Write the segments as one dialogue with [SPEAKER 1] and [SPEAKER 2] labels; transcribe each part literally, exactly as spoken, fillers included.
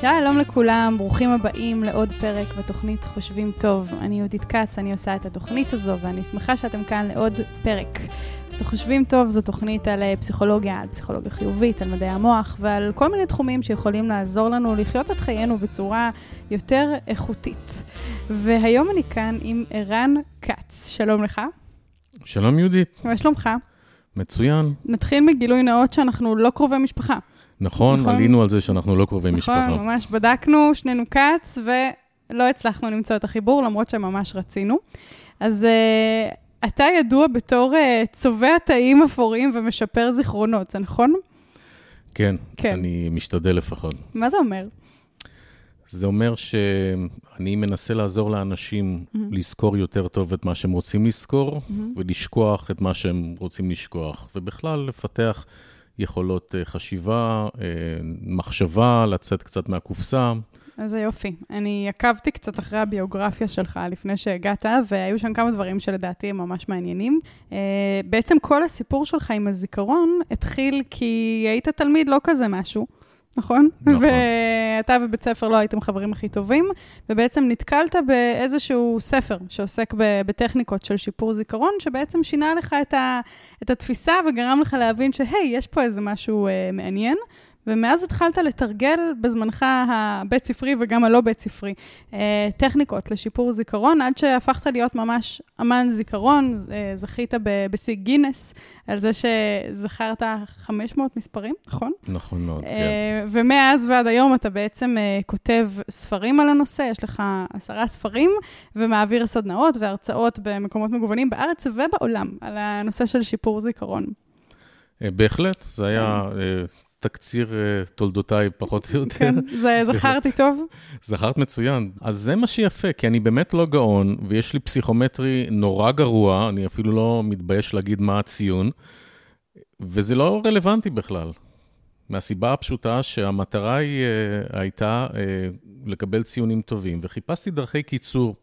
[SPEAKER 1] שלום לכולם, ברוכים הבאים לעוד פרק בתוכנית חושבים טוב. אני יהודית קץ, אני עושה את התוכנית הזו, ואני שמחה שאתם כאן לעוד פרק. חושבים טוב זו תוכנית על פסיכולוגיה, על פסיכולוגיה חיובית, על מדעי המוח, ועל כל מיני תחומים שיכולים לעזור לנו לחיות את חיינו בצורה יותר איכותית. והיום אני כאן עם ערן קץ. שלום לך.
[SPEAKER 2] שלום יהודית.
[SPEAKER 1] מה שלומך?
[SPEAKER 2] מצוין.
[SPEAKER 1] נתחיל מגילוי נאות שאנחנו לא קרובי משפחה.
[SPEAKER 2] נכון, נכון, עלינו על זה שאנחנו לא קרובי
[SPEAKER 1] נכון,
[SPEAKER 2] משפחה.
[SPEAKER 1] נכון, ממש בדקנו, שנינו קץ, ולא הצלחנו למצוא את החיבור, למרות שממש רצינו. אז uh, אתה ידוע בתור uh, צובע תאים אפורים ומשפר זיכרונות, זה נכון?
[SPEAKER 2] כן,
[SPEAKER 1] כן,
[SPEAKER 2] אני משתדל לפחות.
[SPEAKER 1] מה זה אומר?
[SPEAKER 2] זה אומר שאני מנסה לעזור לאנשים mm-hmm. לזכור יותר טוב את מה שהם רוצים לזכור, mm-hmm. ולשכוח את מה שהם רוצים לשכוח, ובכלל לפתח יכולות חשיבה, מחשבה, לצאת קצת מהקופסה.
[SPEAKER 1] אז זה יופי. אני עקבתי קצת אחרי הביוגרפיה שלך לפני שהגעת, והיו שם כמה דברים שלדעתי הם ממש מעניינים. בעצם כל הסיפור שלך עם הזיכרון התחיל כי היית תלמיד לא כזה משהו, נכון?
[SPEAKER 2] נכון.
[SPEAKER 1] ואתה בבית ספר לא הייתם חברים הכי טובים, ובעצם נתקלת באיזשהו ספר שעוסק בטכניקות של שיפור זיכרון, שבעצם שינה לך את, ה, את התפיסה וגרם לך להבין שהי, יש פה איזה משהו uh, מעניין, ומאז התחלת לתרגל בזמנך הבית ספרי וגם הלא בית ספרי, uh, טכניקות לשיפור זיכרון, עד שהפכת להיות ממש אמן זיכרון, uh, זכית בשיא גינס, על זה שזכרת חמש מאות מספרים, נכון?
[SPEAKER 2] נכון מאוד,
[SPEAKER 1] uh,
[SPEAKER 2] כן.
[SPEAKER 1] ומאז ועד היום אתה בעצם uh, כותב ספרים על הנושא, יש לך עשרה ספרים, ומעביר סדנאות והרצאות במקומות מגוונים בארץ ובעולם, על הנושא של שיפור זיכרון.
[SPEAKER 2] Uh, בהחלט, זה היה... Uh, תקציר תולדותיי פחות או יותר.
[SPEAKER 1] כן, זה זכרתי טוב?
[SPEAKER 2] זכרת מצוין. אז זה מה שיפה, כי אני באמת לא גאון, ויש לי פסיכומטרי נורא גרוע, אני אפילו לא מתבייש להגיד מה הציון, וזה לא רלוונטי בכלל. מהסיבה הפשוטה שהמטרה היא, הייתה לקבל ציונים טובים, וחיפשתי דרכי קיצור.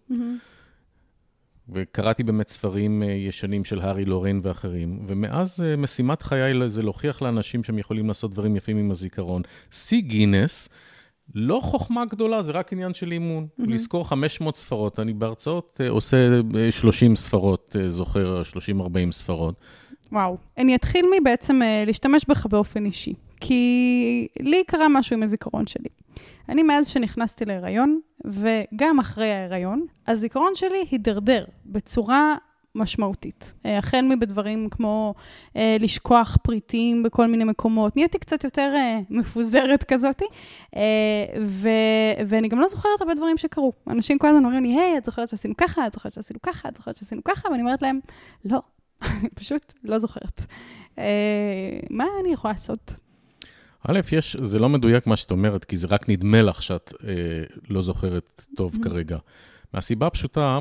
[SPEAKER 2] וקראתי באמת ספרים ישנים של הארי לורן ואחרים, ומאז משימת חיי זה להוכיח לאנשים שהם יכולים לעשות דברים יפים עם הזיכרון. סי גינס, לא חוכמה גדולה, זה רק עניין של אימון. Mm-hmm. לזכור חמש מאות ספרות, אני בהרצאות עושה שלושים ספרות, זוכר שלושים ארבעים ספרות.
[SPEAKER 1] וואו, אני אתחיל מבעצם להשתמש בך באופן אישי, כי לי קרה משהו עם הזיכרון שלי. אני מאז שנכנסתי להיריון, וגם אחרי ההיריון, הזיכרון שלי הידרדר בצורה משמעותית. החל מבדברים כמו אה, לשכוח פריטים בכל מיני מקומות, נהייתי קצת יותר אה, מפוזרת כזאת, אה, ו, ואני גם לא זוכרת הרבה דברים שקרו. אנשים כל הזמן אומרים לי, היי, את זוכרת שעשינו ככה, את זוכרת שעשינו ככה, את זוכרת שעשינו ככה, ואני אומרת להם, לא, אני פשוט לא זוכרת. אה, מה אני יכולה לעשות?
[SPEAKER 2] א', יש, זה לא מדויק מה שאת אומרת, כי זה רק נדמה לך שאת אה, לא זוכרת טוב mm-hmm. כרגע. מהסיבה הפשוטה,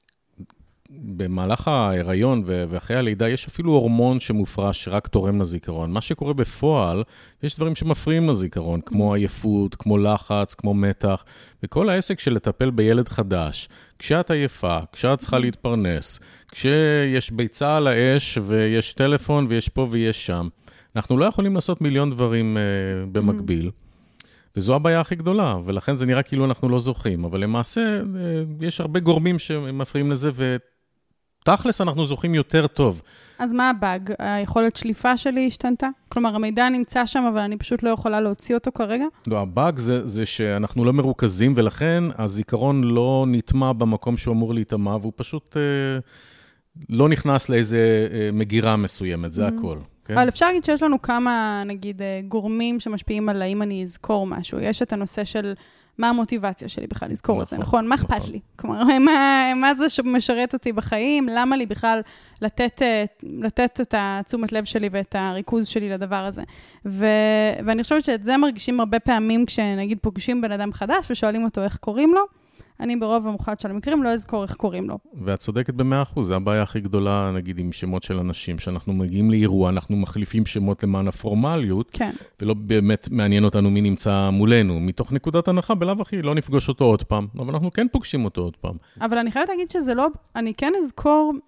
[SPEAKER 2] במהלך ההיריון ואחרי הלידה, יש אפילו הורמון שמופרש שרק תורם לזיכרון. מה שקורה בפועל, יש דברים שמפריעים לזיכרון, כמו עייפות, כמו לחץ, כמו מתח, וכל העסק של לטפל בילד חדש, כשאת עייפה, כשאת צריכה להתפרנס, כשיש ביצה על האש ויש טלפון ויש פה ויש שם, אנחנו לא יכולים לעשות מיליון דברים uh, במקביל, וזו הבעיה הכי גדולה, ולכן זה נראה כאילו אנחנו לא זוכים, אבל למעשה uh, יש הרבה גורמים שמפריעים לזה, ותכלס אנחנו זוכים יותר טוב.
[SPEAKER 1] אז מה הבאג? היכולת שליפה שלי השתנתה? כלומר, המידע נמצא שם, אבל אני פשוט לא יכולה להוציא אותו כרגע? לא,
[SPEAKER 2] הבאג זה, זה שאנחנו לא מרוכזים, ולכן הזיכרון לא נטמע במקום שהוא אמור להתאמה, והוא פשוט uh, לא נכנס לאיזה uh, מגירה מסוימת, זה mm-hmm. הכל.
[SPEAKER 1] אבל אפשר להגיד שיש לנו כמה, נגיד, גורמים שמשפיעים על האם אני אזכור משהו. יש את הנושא של מה המוטיבציה שלי בכלל לזכור את זה, נכון? מה אכפת לי? כלומר, מה זה שמשרת אותי בחיים? למה לי בכלל לתת את התשומת לב שלי ואת הריכוז שלי לדבר הזה? ואני חושבת שאת זה מרגישים הרבה פעמים כשנגיד פוגשים בן אדם חדש ושואלים אותו איך קוראים לו, אני ברוב המוחלט של המקרים לא אזכור איך קוראים לו.
[SPEAKER 2] ואת צודקת במאה אחוז, זה הבעיה הכי גדולה, נגיד, עם שמות של אנשים, שאנחנו מגיעים לאירוע, אנחנו מחליפים שמות למען הפורמליות,
[SPEAKER 1] כן.
[SPEAKER 2] ולא באמת מעניין אותנו מי נמצא מולנו. מתוך נקודת הנחה, בלאו הכי לא נפגוש אותו עוד פעם, אבל אנחנו כן פוגשים אותו עוד פעם.
[SPEAKER 1] אבל אני חייבת להגיד שזה לא, אני כן אזכור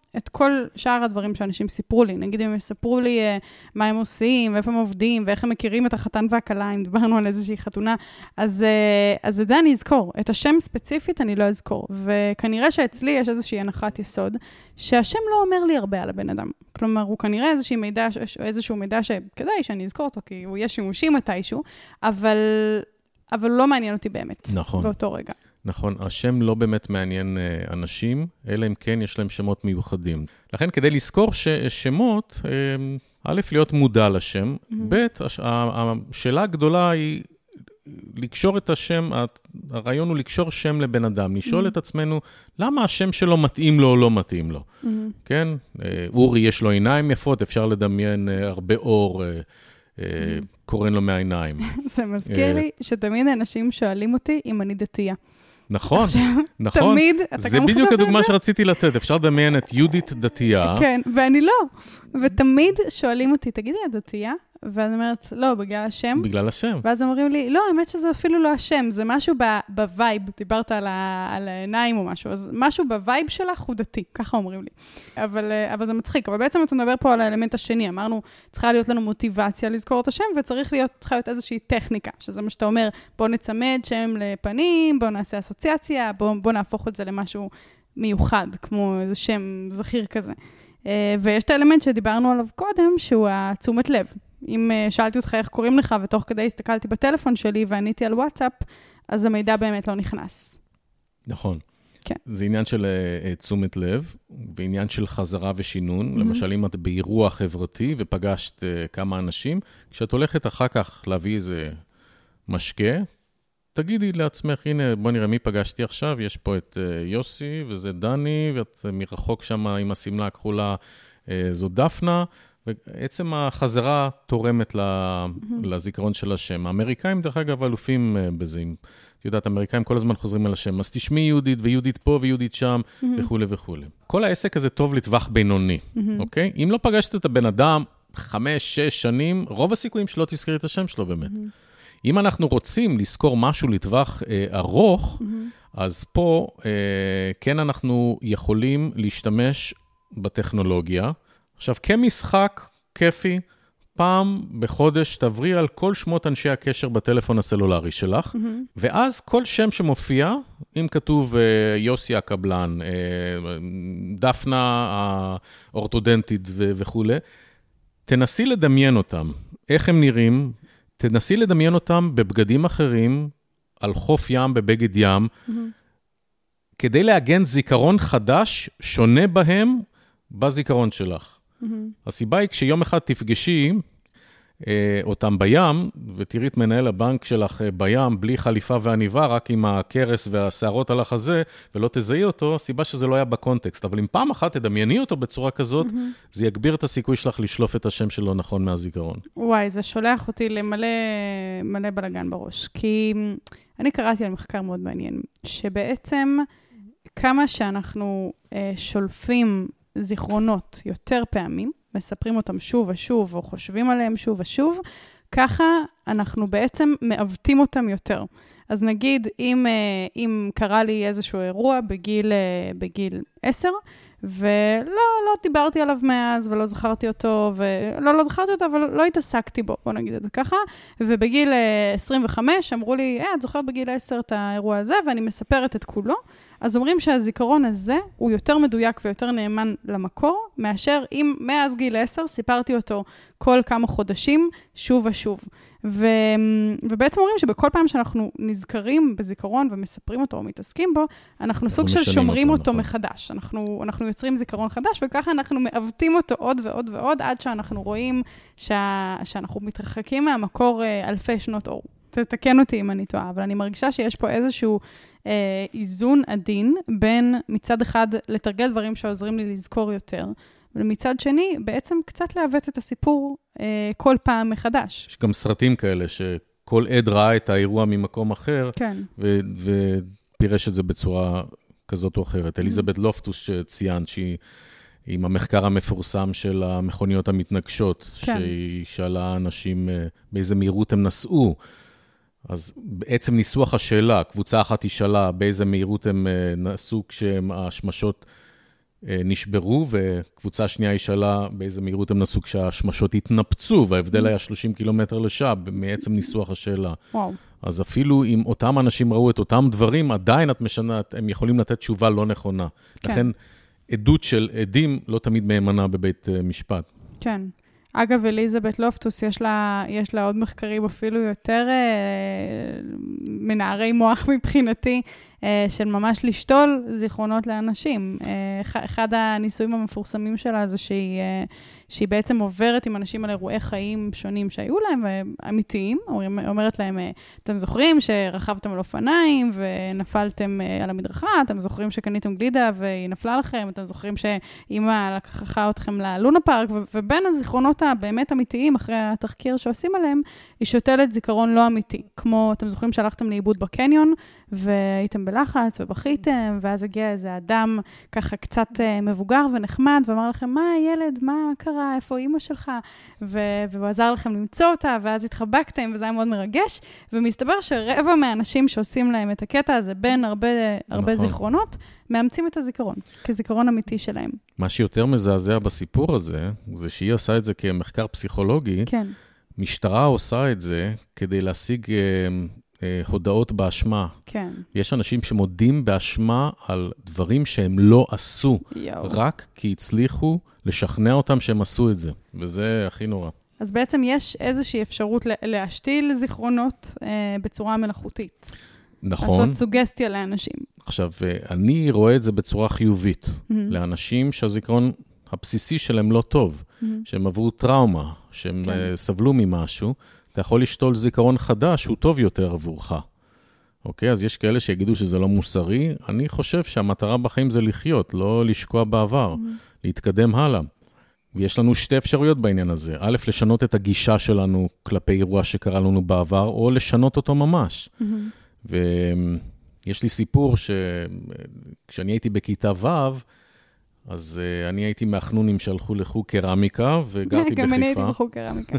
[SPEAKER 1] את כל שאר הדברים שאנשים סיפרו לי. נגיד, אם הם יספרו לי uh, מה הם עושים, ואיפה הם עובדים, ואיך הם מכירים את החתן והכלה, אם דיברנו על איזושהי חתונה, אז, uh, אז את זה אני אזכור. את השם ספציפית אני לא אזכור. וכנראה שאצלי יש איזושהי הנחת יסוד, שהשם לא אומר לי הרבה על הבן אדם. כלומר, הוא כנראה איזושהי מידע, איזשהו מידע שכדאי שאני אזכור אותו, כי הוא יהיה שימושי מתישהו, אבל, אבל הוא לא מעניין אותי באמת.
[SPEAKER 2] נכון.
[SPEAKER 1] באותו רגע.
[SPEAKER 2] נכון, השם לא באמת מעניין uh, אנשים, אלא אם כן יש להם שמות מיוחדים. לכן כדי לזכור ש- שמות, uh, א', להיות מודע לשם, mm-hmm. ב', הש- השאלה הגדולה היא לקשור את השם, הרעיון הוא לקשור שם לבן אדם, לשאול mm-hmm. את עצמנו, למה השם שלו מתאים לו או לא מתאים לו? Mm-hmm. כן? Uh, אורי יש לו עיניים יפות, אפשר לדמיין uh, הרבה אור, uh, uh, mm-hmm. קורן לו מהעיניים.
[SPEAKER 1] זה מזכיר לי שתמיד אנשים שואלים אותי אם אני דתייה.
[SPEAKER 2] נכון, נכון.
[SPEAKER 1] תמיד, אתה גם חשבת את זה?
[SPEAKER 2] זה בדיוק הדוגמה שרציתי לתת. אפשר לדמיין את יהודית דתייה.
[SPEAKER 1] כן, ואני לא. ותמיד שואלים אותי, תגידי, את דתייה? ואז אומרת, לא, בגלל השם.
[SPEAKER 2] בגלל השם.
[SPEAKER 1] ואז אומרים לי, לא, האמת שזה אפילו לא השם, זה משהו בווייב, דיברת על, ה, על העיניים או משהו, אז משהו בווייב שלך הוא דתי, ככה אומרים לי. אבל, אבל זה מצחיק, אבל בעצם אתה מדבר פה על האלמנט השני, אמרנו, צריכה להיות לנו מוטיבציה לזכור את השם, וצריך להיות, צריכה להיות איזושהי טכניקה, שזה מה שאתה אומר, בוא נצמד שם לפנים, בוא נעשה אסוציאציה, בוא, בוא נהפוך את זה למשהו מיוחד, כמו איזה שם זכיר כזה. ויש את האלמנט שדיברנו עליו קודם, שהוא התשומת לב. אם שאלתי אותך איך קוראים לך, ותוך כדי הסתכלתי בטלפון שלי ועניתי על וואטסאפ, אז המידע באמת לא נכנס.
[SPEAKER 2] נכון.
[SPEAKER 1] כן.
[SPEAKER 2] זה עניין של uh, תשומת לב, ועניין של חזרה ושינון. Mm-hmm. למשל, אם את באירוע חברתי ופגשת uh, כמה אנשים, כשאת הולכת אחר כך להביא איזה משקה, תגידי לעצמך, הנה, בוא נראה מי פגשתי עכשיו, יש פה את uh, יוסי, וזה דני, ואת מרחוק שם עם הסמלה הכחולה, uh, זו דפנה, ועצם החזרה תורמת לזיכרון של השם. האמריקאים, דרך אגב, אלופים בזה. את יודעת, האמריקאים כל הזמן חוזרים על השם. אז תשמעי יהודית, ויהודית פה, ויהודית שם, וכו' וכו'. כל העסק הזה טוב לטווח בינוני, אוקיי? אם לא פגשת את הבן אדם חמש, שש שנים, רוב הסיכויים שלא תזכרי את השם שלו באמת. אם אנחנו רוצים לזכור משהו לטווח ארוך, אז פה כן אנחנו יכולים להשתמש בטכנולוגיה, עכשיו, כמשחק כיפי, פעם בחודש תעברי על כל שמות אנשי הקשר בטלפון הסלולרי שלך, mm-hmm. ואז כל שם שמופיע, אם כתוב uh, יוסי הקבלן, uh, דפנה האורתודנטית ו- וכו', תנסי לדמיין אותם. איך הם נראים? תנסי לדמיין אותם בבגדים אחרים, על חוף ים, בבגד ים, mm-hmm. כדי להגן זיכרון חדש, שונה בהם, בזיכרון שלך. Mm-hmm. הסיבה היא כשיום אחד תפגשי אה, אותם בים, ותראי את מנהל הבנק שלך אה, בים, בלי חליפה ועניבה, רק עם הכרס והשערות על החזה, ולא תזהי אותו, הסיבה שזה לא היה בקונטקסט. אבל אם פעם אחת תדמייני אותו בצורה כזאת, mm-hmm. זה יגביר את הסיכוי שלך לשלוף את השם שלו נכון מהזיכרון.
[SPEAKER 1] וואי, זה שולח אותי למלא מלא בלגן בראש. כי אני קראתי על מחקר מאוד מעניין, שבעצם כמה שאנחנו אה, שולפים זיכרונות יותר פעמים, מספרים אותם שוב ושוב, או חושבים עליהם שוב ושוב, ככה אנחנו בעצם מעוותים אותם יותר. אז נגיד, אם, אם קרה לי איזשהו אירוע בגיל, בגיל עשר, ולא, לא דיברתי עליו מאז, ולא זכרתי אותו, ולא, לא זכרתי אותו, אבל לא התעסקתי בו, בוא נגיד את זה ככה, ובגיל עשרים וחמש אמרו לי, אה, את זוכרת בגיל עשר את האירוע הזה, ואני מספרת את כולו, אז אומרים שהזיכרון הזה הוא יותר מדויק ויותר נאמן למקור, מאשר אם מאז גיל עשר סיפרתי אותו כל כמה חודשים, שוב ושוב. ו... ובעצם אומרים שבכל פעם שאנחנו נזכרים בזיכרון ומספרים אותו או מתעסקים בו, אנחנו סוג של שומרים אותו, אותו נכון. מחדש. אנחנו, אנחנו יוצרים זיכרון חדש, וככה אנחנו מעוותים אותו עוד ועוד ועוד, עד שאנחנו רואים שה... שאנחנו מתרחקים מהמקור אלפי שנות אור. תתקן אותי אם אני טועה, אבל אני מרגישה שיש פה איזשהו אה, איזון עדין, בין מצד אחד לתרגל דברים שעוזרים לי לזכור יותר, ומצד שני, בעצם קצת להוות את הסיפור אה, כל פעם מחדש. יש
[SPEAKER 2] גם סרטים כאלה, שכל עד ראה את האירוע ממקום אחר,
[SPEAKER 1] כן.
[SPEAKER 2] ו- ופירש את זה בצורה כזאת או אחרת. אליזבת לופטוס שציינת, שהיא עם המחקר המפורסם של המכוניות המתנגשות, כן. שהיא שאלה אנשים באיזה מהירות הם נסעו, אז בעצם ניסוח השאלה, קבוצה אחת היא שאלה באיזה מהירות הם נסעו כשהשמשות נשברו, וקבוצה שנייה היא שאלה באיזה מהירות הם נסו כשהשמשות התנפצו, וההבדל היה שלושים קילומטר לשעה, מעצם ניסוח השאלה.
[SPEAKER 1] וואו.
[SPEAKER 2] אז אפילו אם אותם אנשים ראו את אותם דברים, עדיין את משנה, הם יכולים לתת תשובה לא נכונה. כן. לכן, עדות של עדים לא תמיד מהימנה בבית משפט.
[SPEAKER 1] כן. אגב, אליזבת לופטוס, יש לה, יש לה עוד מחקרים אפילו יותר אה, מנערי מוח מבחינתי, אה, של ממש לשתול זיכרונות לאנשים. אה, אחד הניסויים המפורסמים שלה זה שהיא, אה, שהיא בעצם עוברת עם אנשים על אירועי חיים שונים שהיו להם, אמיתיים. אומרת להם, אתם זוכרים שרכבתם על אופניים ונפלתם על המדרכה, אתם זוכרים שקניתם גלידה והיא נפלה לכם, אתם זוכרים שאמא לקחה אתכם ללונה פארק, ובין הזיכרונות הבאמת אמיתיים, אחרי התחקיר שעושים עליהם, היא שותלת זיכרון לא אמיתי. כמו, אתם זוכרים שהלכתם לאיבוד בקניון, והייתם בלחץ ובכיתם, ואז הגיע איזה אדם ככה קצת מבוגר ונחמד, ואמר לכם, מה הילד, מה קרה, איפה אמא שלך? ו- והוא עזר לכם למצוא אותה, ואז התחבקתם, וזה היה מאוד מרגש, ומסתבר שרבע מהאנשים שעושים להם את הקטע הזה, בין הרבה, הרבה נכון. זיכרונות, מאמצים את הזיכרון, כזיכרון אמיתי שלהם.
[SPEAKER 2] מה שיותר מזעזע בסיפור הזה, זה שהיא עושה את זה כמחקר פסיכולוגי,
[SPEAKER 1] כן.
[SPEAKER 2] משטרה עושה את זה כדי להשיג הודעות באשמה.
[SPEAKER 1] כן.
[SPEAKER 2] יש אנשים שמודים באשמה על דברים שהם לא עשו, יו. רק כי הצליחו לשכנע אותם שהם עשו את זה, וזה הכי נורא.
[SPEAKER 1] אז בעצם יש איזושהי אפשרות להשתיל זיכרונות אה, בצורה מלאכותית.
[SPEAKER 2] נכון.
[SPEAKER 1] לעשות סוגסטיה לאנשים.
[SPEAKER 2] עכשיו, אני רואה את זה בצורה חיובית, mm-hmm. לאנשים שהזיכרון הבסיסי שלהם לא טוב, mm-hmm. שהם עברו טראומה, שהם כן. סבלו ממשהו, אתה יכול לשתול זיכרון חדש, הוא טוב יותר עבורך. אוקיי? אז יש כאלה שיגידו שזה לא מוסרי. אני חושב שהמטרה בחיים זה לחיות, לא לשקוע בעבר, mm-hmm. להתקדם הלאה. ויש לנו שתי אפשרויות בעניין הזה. א', לשנות את הגישה שלנו כלפי אירוע שקרה לנו בעבר, או לשנות אותו ממש. Mm-hmm. ויש לי סיפור שכשאני הייתי בכיתה ו', אז uh, אני הייתי מהחנונים שהלכו לחוג קרמיקה, וגרתי בחיפה.
[SPEAKER 1] גם אני הייתי בחוג קרמיקה.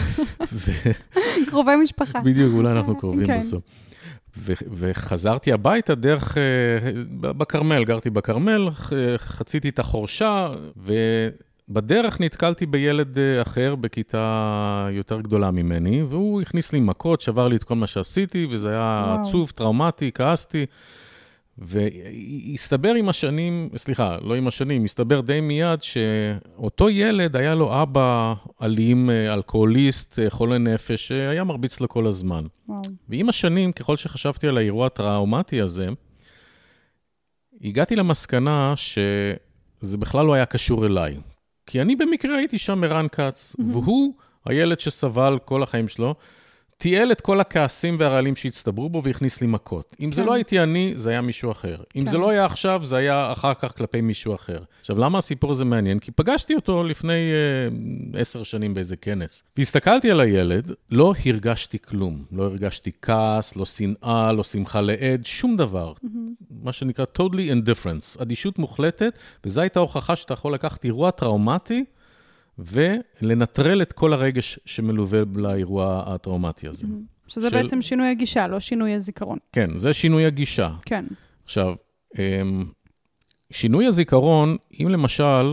[SPEAKER 1] קרובי משפחה.
[SPEAKER 2] בדיוק, אולי אנחנו קרובים בסוף. וחזרתי הביתה דרך, בקרמל, גרתי בקרמל, חציתי את החורשה, ובדרך נתקלתי בילד אחר בכיתה יותר גדולה ממני, והוא הכניס לי מכות, שבר לי את כל מה שעשיתי, וזה היה עצוב, טראומטי, כעסתי, והסתבר עם השנים, סליחה, לא עם השנים, הסתבר די מיד שאותו ילד היה לו אבא אלים, אלכוהוליסט, חולה נפש, שהיה מרביץ לו כל הזמן. וואו. ועם השנים, ככל שחשבתי על האירוע הטראומטי הזה, הגעתי למסקנה שזה בכלל לא היה קשור אליי. כי אני במקרה הייתי שם מרן קץ, והוא, הילד שסבל כל החיים שלו, תיאל את כל הכעסים והרעלים שהצטברו בו והכניס לי מכות. אם זה לא הייתי אני, זה היה מישהו אחר. אם זה לא היה עכשיו, זה היה אחר כך כלפי מישהו אחר. עכשיו, למה הסיפור הזה מעניין? כי פגשתי אותו לפני עשר שנים באיזה כנס. והסתכלתי על הילד, לא הרגשתי כלום. לא הרגשתי כעס, לא שנאה, לא שמחה לעד, שום דבר. מה שנקרא totally indifference. אדישות מוחלטת, וזו הייתה הוכחה שאתה יכול לקחת אירוע טראומטי, ולנטרל את כל הרגש שמלווה לאירוע הטראומטי הזה.
[SPEAKER 1] שזה של... בעצם שינוי הגישה, לא שינוי הזיכרון.
[SPEAKER 2] כן, זה שינוי הגישה.
[SPEAKER 1] כן.
[SPEAKER 2] עכשיו, שינוי הזיכרון, אם למשל,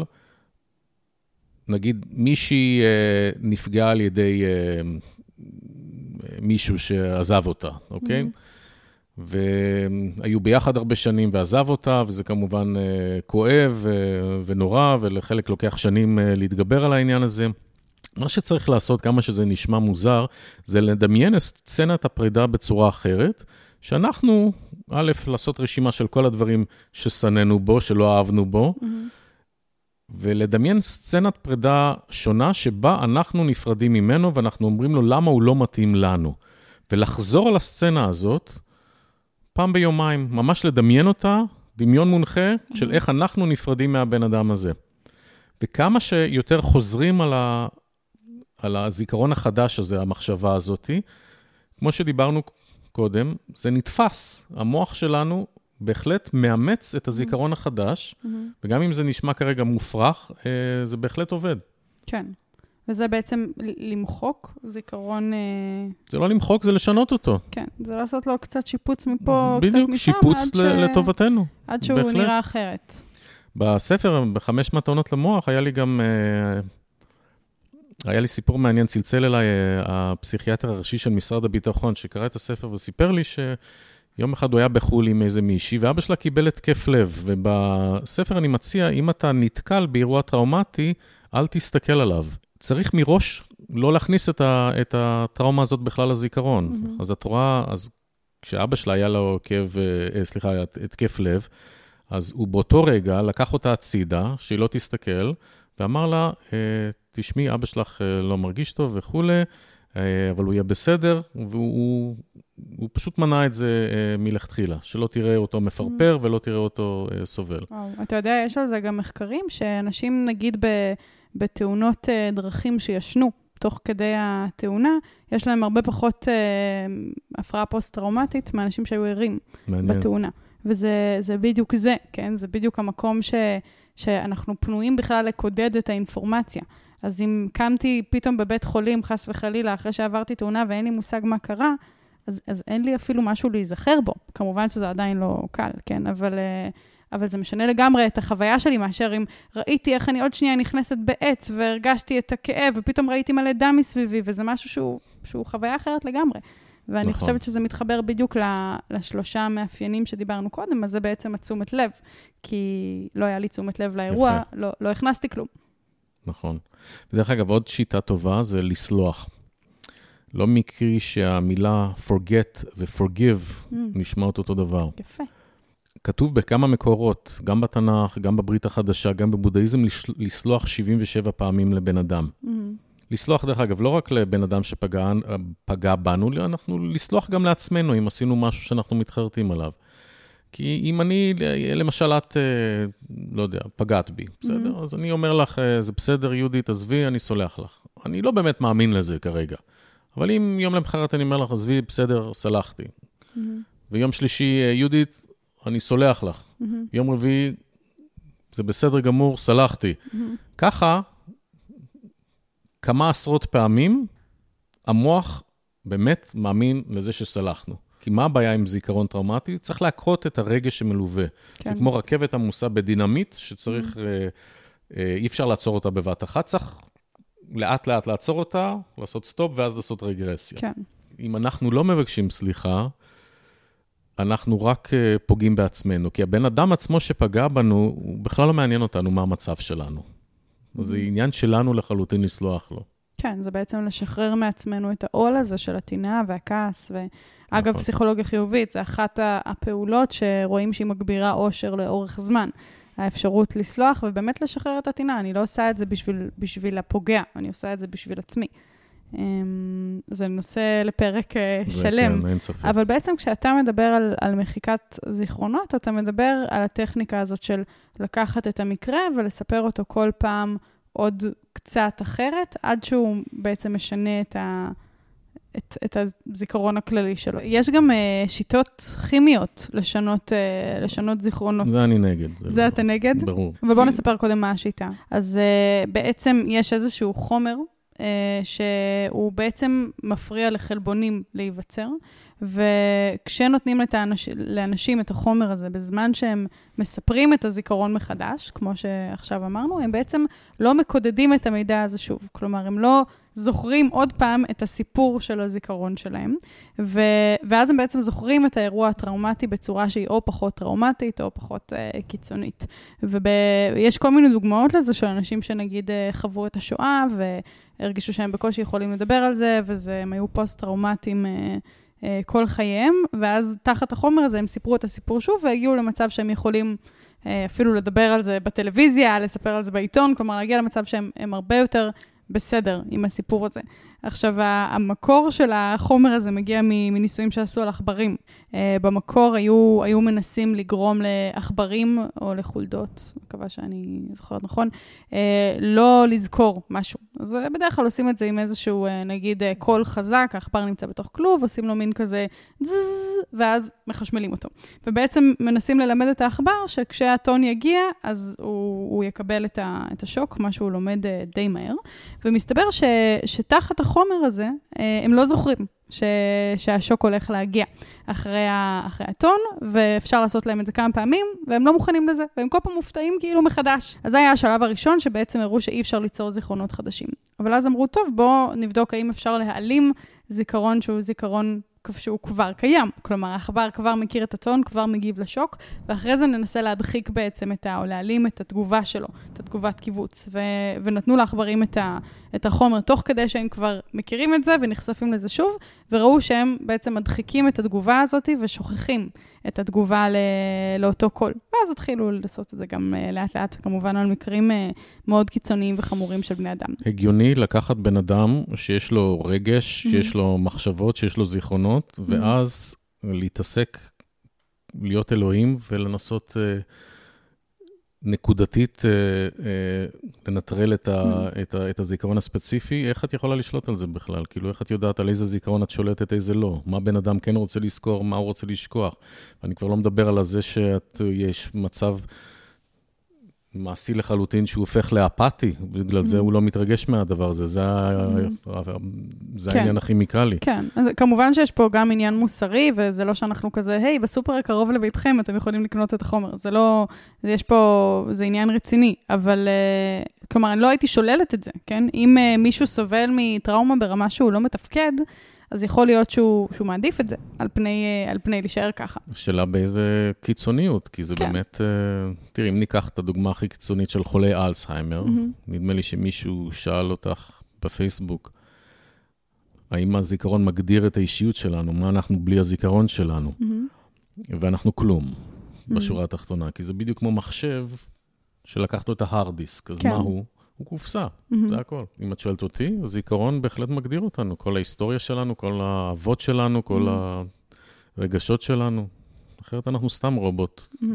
[SPEAKER 2] נגיד מישהי נפגעה על ידי מישהו שעזב אותה, אוקיי? Mm-hmm. והיו ביחד הרבה שנים ועזב אותה, וזה כמובן כואב ונורא, ולחלק לוקח שנים להתגבר על העניין הזה. מה שצריך לעשות, כמה שזה נשמע מוזר, זה לדמיין את סצנת הפרידה בצורה אחרת, שאנחנו, א', לעשות רשימה של כל הדברים ששננו בו, שלא אהבנו בו, mm-hmm. ולדמיין סצנת פרידה שונה, שבה אנחנו נפרדים ממנו, ואנחנו אומרים לו למה הוא לא מתאים לנו. ולחזור על הסצנה הזאת, פעם ביומיים, ממש לדמיין אותה, דמיון מונחה של איך אנחנו נפרדים מהבן אדם הזה. וכמה שיותר חוזרים על, ה... על הזיכרון החדש הזה, המחשבה הזאת, כמו שדיברנו קודם, זה נתפס. המוח שלנו בהחלט מאמץ את הזיכרון החדש, וגם אם זה נשמע כרגע מופרך, זה בהחלט עובד.
[SPEAKER 1] כן. וזה בעצם למחוק זיכרון...
[SPEAKER 2] זה לא למחוק, זה לשנות אותו.
[SPEAKER 1] כן, זה לעשות לו קצת שיפוץ מפה,
[SPEAKER 2] בדיוק,
[SPEAKER 1] קצת משם.
[SPEAKER 2] שיפוץ ש... לטובתנו.
[SPEAKER 1] עד שהוא בהחלט. נראה אחרת.
[SPEAKER 2] בספר, בחמש מתנות למוח, היה לי גם, היה לי סיפור מעניין, צלצל אליי הפסיכיאטר הראשי של משרד הביטחון, שקרא את הספר וסיפר לי שיום אחד הוא היה בחול עם איזה מישהי, ואבא שלה קיבל התקף לב, ובספר אני מציע, אם אתה נתקל באירוע טראומטי, אל תסתכל עליו. צריך מראש לא להכניס את, ה, את הטראומה הזאת בכלל לזיכרון. Mm-hmm. אז את רואה, אז כשאבא שלה היה לו כאב, סליחה, התקף לב, אז הוא באותו רגע לקח אותה הצידה, שהיא לא תסתכל, ואמר לה, תשמעי, אבא שלך לא מרגיש טוב וכו', אבל הוא יהיה בסדר, והוא הוא פשוט מנע את זה מלכתחילה, שלא תראה אותו מפרפר ולא תראה אותו סובל.
[SPEAKER 1] וואו, אתה יודע, יש על זה גם מחקרים, שאנשים נגיד בתאונות דרכים שישנו, תוך כדי התאונה, יש להם הרבה פחות הפרעה פוסט-טראומטית מאנשים שהיו ערים בתאונה. וזה זה בדיוק זה, כן? זה בדיוק המקום ש, שאנחנו פנויים בכלל לקודד את האינפורמציה. אז אם קמתי פתאום בבית חולים, חס וחלילה, אחרי שעברתי תאונה ואין לי מושג מה קרה, אז, אז אין לי אפילו משהו להיזכר בו. כמובן שזה עדיין לא קל, כן? אבל, אבל זה משנה לגמרי את החוויה שלי, מאשר אם ראיתי איך אני עוד שנייה נכנסת בעץ, והרגשתי את הכאב, ופתאום ראיתי מלא דם מסביבי, וזה משהו שהוא, שהוא חוויה אחרת לגמרי. ואני נכון. חושבת שזה מתחבר בדיוק לשלושה מאפיינים שדיברנו קודם, אז זה בעצם התשומת לב, כי לא היה לי תשומת לב לאירוע, לא, לא הכנסתי כלום.
[SPEAKER 2] נכון. ודרך אגב, עוד שיטה טובה זה לסלוח. לא מקרי שהמילה forget ו-forgive mm. נשמעות אותו דבר.
[SPEAKER 1] יפה.
[SPEAKER 2] כתוב בכמה מקורות, גם בתנ"ך, גם בברית החדשה, גם בבודהיזם, לסלוח שבעים ושבע פעמים לבן אדם. Mm. לסלוח, דרך אגב, לא רק לבן אדם שפגע בנו, אנחנו לסלוח גם לעצמנו, אם עשינו משהו שאנחנו מתחרטים עליו. כי אם אני, למשל, את, לא יודע, פגעת בי, בסדר? אז אני אומר לך, זה בסדר, יהודית, עזבי, אני סולח לך. אני לא באמת מאמין לזה כרגע. אבל אם יום למחרת אני אומר לך, עזבי, בסדר, סלחתי. ויום שלישי, יהודית, אני סולח לך. יום רביעי, זה בסדר גמור, סלחתי. ככה, כמה עשרות פעמים, המוח באמת מאמין לזה שסלחנו. כי מה הבעיה עם זיכרון טראומטי? צריך להקרות את הרגש שמלווה. כן. זה כמו רכבת עמוסה בדינמיט, שצריך, mm-hmm. אי אפשר לעצור אותה בבת אחת, צריך לאט לאט לעצור אותה, לעשות סטופ, ואז לעשות רגרסיה.
[SPEAKER 1] כן. אם
[SPEAKER 2] אנחנו לא מבקשים סליחה, אנחנו רק פוגעים בעצמנו, כי הבן אדם עצמו שפגע בנו, הוא בכלל לא מעניין אותנו מה המצב שלנו. Mm-hmm. זה עניין שלנו לחלוטין לסלוח לו.
[SPEAKER 1] כן, זה בעצם לשחרר מעצמנו את העול הזה של התינאה והכעס, ואגב, נכון. פסיכולוגיה חיובית, זה אחת הפעולות שרואים שהיא מגבירה אושר לאורך זמן. האפשרות לסלוח ובאמת לשחרר את התינאה. אני לא עושה את זה בשביל, בשביל הפוגע, אני עושה את זה בשביל עצמי. זה נושא לפרק שלם.
[SPEAKER 2] כן, אין ספק.
[SPEAKER 1] אבל בעצם כשאתה מדבר על, על מחיקת זיכרונות, אתה מדבר על הטכניקה הזאת של לקחת את המקרה ולספר אותו כל פעם עוד קצת אחרת, עד שהוא בעצם משנה את, ה, את, את הזיכרון הכללי שלו. יש גם uh, שיטות כימיות לשנות, uh, לשנות זיכרונות.
[SPEAKER 2] זה אני נגד. זה,
[SPEAKER 1] זה
[SPEAKER 2] לא
[SPEAKER 1] אתה נגד?
[SPEAKER 2] ברור.
[SPEAKER 1] ובואו נספר קודם מה השיטה. אז uh, בעצם יש איזשהו חומר, uh, שהוא בעצם מפריע לחלבונים להיווצר, וכשנותנים לאנשים את החומר הזה, בזמן שהם מספרים את הזיכרון מחדש, כמו שעכשיו אמרנו, הם בעצם לא מקודדים את המידע הזה שוב. כלומר, הם לא זוכרים עוד פעם את הסיפור של הזיכרון שלהם, ו... ואז הם בעצם זוכרים את האירוע הטראומטי בצורה שהיא או פחות טראומטית, או פחות uh, קיצונית. ויש כל מיני דוגמאות לזה של אנשים שנגיד uh, חוו את השואה, והרגישו שהם בקושי יכולים לדבר על זה, והם היו פוסט-טראומטיים uh, כל חייהם, ואז תחת החומר הזה הם סיפרו את הסיפור שוב, והגיעו למצב שהם יכולים אפילו לדבר על זה בטלוויזיה, לספר על זה בעיתון, כלומר להגיע למצב שהם הרבה יותר בסדר עם הסיפור הזה. עכשיו, המקור של החומר הזה מגיע מניסויים שעשו על עכברים. במקור היו, היו מנסים לגרום לעכברים או לחולדות, מקווה שאני זוכרת נכון, לא לזכור משהו. אז בדרך כלל עושים את זה עם איזשהו, נגיד, קול חזק, העכבר נמצא בתוך כלוב, עושים לו מין כזה זז, ואז מחשמלים אותו. ובעצם מנסים ללמד את העכבר שכשהטון יגיע, אז הוא, הוא יקבל את, ה, את השוק, מה שהוא לומד די מהר. ומסתבר ש, שתחת החומר הזה, הם לא זוכרים ש... שהשוק הולך להגיע אחרי, ה... אחרי הטון, ואפשר לעשות להם את זה כמה פעמים, והם לא מוכנים לזה, והם כל פעם מופתעים כאילו מחדש. אז זה היה השלב הראשון, שבעצם הראו שאי אפשר ליצור זיכרונות חדשים. אבל אז אמרו, טוב, בואו נבדוק האם אפשר להעלים זיכרון שהוא זיכרון שהוא כבר קיים. כלומר, העכבר כבר מכיר את הטון, כבר מגיב לשוק, ואחרי זה ננסה להדחיק בעצם את ה... או להעלים את התגובה שלו, את התגובת קיבוץ. ו... ונתנו לעכברים את, ה... את החומר, תוך כדי שהם כבר מכירים את זה ונחשפים לזה שוב, וראו שהם בעצם מדחיקים את התגובה הזאת ושוכחים את התגובה ל... לאותו קול. ואז התחילו לעשות את זה גם לאט לאט, כמובן על מקרים מאוד קיצוניים וחמורים של בני אדם.
[SPEAKER 2] הגיוני לקחת בן אדם שיש לו רגש, שיש לו מחשבות, שיש לו זיכרונות, ואז להתעסק, להיות אלוהים ולנסות נקודתית לנטרל את, ה, את, ה, את הזיכרון הספציפי. איך את יכולה לשלוט על זה בכלל? כאילו, איך את יודעת על איזה זיכרון את שולטת, איזה לא? מה בן אדם כן רוצה לזכור, מה הוא רוצה לשכוח? אני כבר לא מדבר על זה שיש מצב מעשי לחלוטין שהוא הופך לאפאתי, בגלל זה הוא לא מתרגש מהדבר הזה, זה העניין הכימיקלי.
[SPEAKER 1] כן, אז כמובן שיש פה גם עניין מוסרי, וזה לא שאנחנו כזה, היי, בסופר הקרוב לביתכם, אתם יכולים לקנות את החומר. זה לא, יש פה, זה עניין רציני, אבל, כלומר, אני לא הייתי שוללת את זה, כן? אם מישהו סובל מטראומה ברמה שהוא לא מתפקד, אז יכול להיות שהוא, שהוא מעדיף את זה, על פני, על פני להישאר ככה.
[SPEAKER 2] השאלה באיזה קיצוניות, כי זה כן. באמת, תראי, אם ניקח את הדוגמה הכי קיצונית של חולי אלצהיימר, mm-hmm. נדמה לי שמישהו שאל אותך בפייסבוק, האם הזיכרון מגדיר את האישיות שלנו, מה אנחנו בלי הזיכרון שלנו, mm-hmm. ואנחנו כלום, mm-hmm. בשורה התחתונה, כי זה בדיוק כמו מחשב, שלקחת לו את ההארד דיסק, אז כן. מה הוא? הוא קופסה, mm-hmm. זה הכל. אם את שואלת אותי, הזיכרון בהחלט מגדיר אותנו. כל ההיסטוריה שלנו, כל האבות שלנו, כל mm-hmm. הרגשות שלנו. אחרת אנחנו סתם רובוט. Mm-hmm.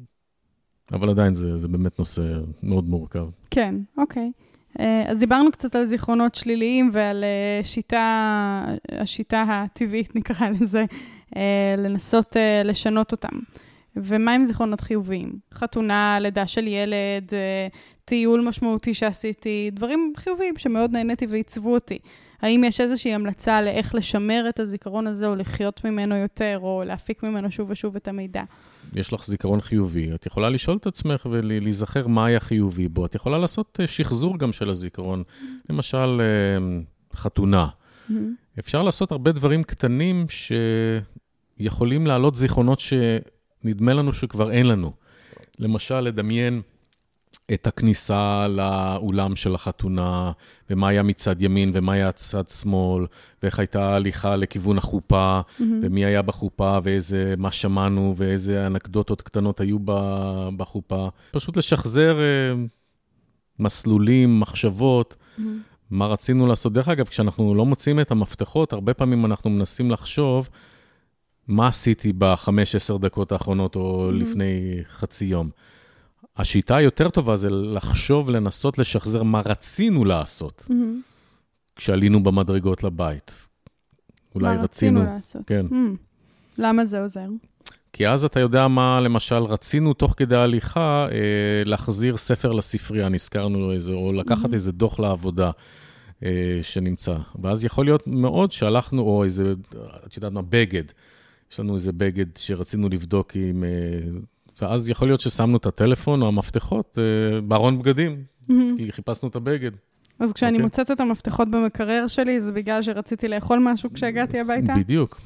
[SPEAKER 2] אבל עדיין זה, זה באמת נושא מאוד מורכב.
[SPEAKER 1] כן, אוקיי. אז דיברנו קצת על זיכרונות שליליים ועל שיטה, השיטה הטבעית, נקרא לזה, לנסות לשנות אותם. ומה עם זיכרונות חיוביים? חתונה, לידה של ילד, טיול משמעותי שעשיתי, דברים חיוביים שמאוד נהניתי ועיצבו אותי. האם יש איזושהי המלצה לאיך לשמר את הזיכרון הזה, או לחיות ממנו יותר, או להפיק ממנו שוב ושוב את המידע?
[SPEAKER 2] יש לך זיכרון חיובי. את יכולה לשאול את עצמך ולהיזכר מה היה חיובי בו. את יכולה לעשות שחזור גם של הזיכרון. למשל, חתונה. אפשר לעשות הרבה דברים קטנים שיכולים לעלות זיכרונות שנדמה לנו שכבר אין לנו. למשל, לדמיין את הכניסה לאולם של החתונה, ומה היה מצד ימין, ומה היה צד שמאל, ואיך הייתה הליכה לכיוון החופה, mm-hmm. ומי היה בחופה, ואיזה, מה שמענו, ואיזה אנקדוטות קטנות היו בחופה. פשוט לשחזר אה, מסלולים, מחשבות, mm-hmm. מה רצינו לעשות. דרך אגב, כשאנחנו לא מוצאים את המפתחות, הרבה פעמים אנחנו מנסים לחשוב, מה עשיתי בחמש עשר דקות האחרונות, או mm-hmm. לפני חצי יום. השיטה היותר טובה זה לחשוב, לנסות לשחזר מה רצינו לעשות, mm-hmm. כשעלינו במדרגות לבית. אולי
[SPEAKER 1] מה
[SPEAKER 2] רצינו...
[SPEAKER 1] רצינו לעשות.
[SPEAKER 2] כן.
[SPEAKER 1] Mm. למה זה עוזר?
[SPEAKER 2] כי אז אתה יודע מה, למשל, רצינו תוך כדי ההליכה, אה, להחזיר ספר לספרייה, נזכרנו איזה, או לקחת mm-hmm. איזה דוח לעבודה אה, שנמצא. ואז יכול להיות מאוד שהלכנו, או איזה, את יודעת מה, בגד. יש לנו איזה בגד שרצינו לבדוק עם... אה, ואז יכול להיות ששמנו את הטלפון או המפתחות אה, בארון בגדים, mm-hmm. כי חיפשנו את הבגד.
[SPEAKER 1] אז כשאני okay. מוצאת את המפתחות במקרר שלי, זה בגלל שרציתי לאכול משהו כשהגעתי הביתה?
[SPEAKER 2] בדיוק.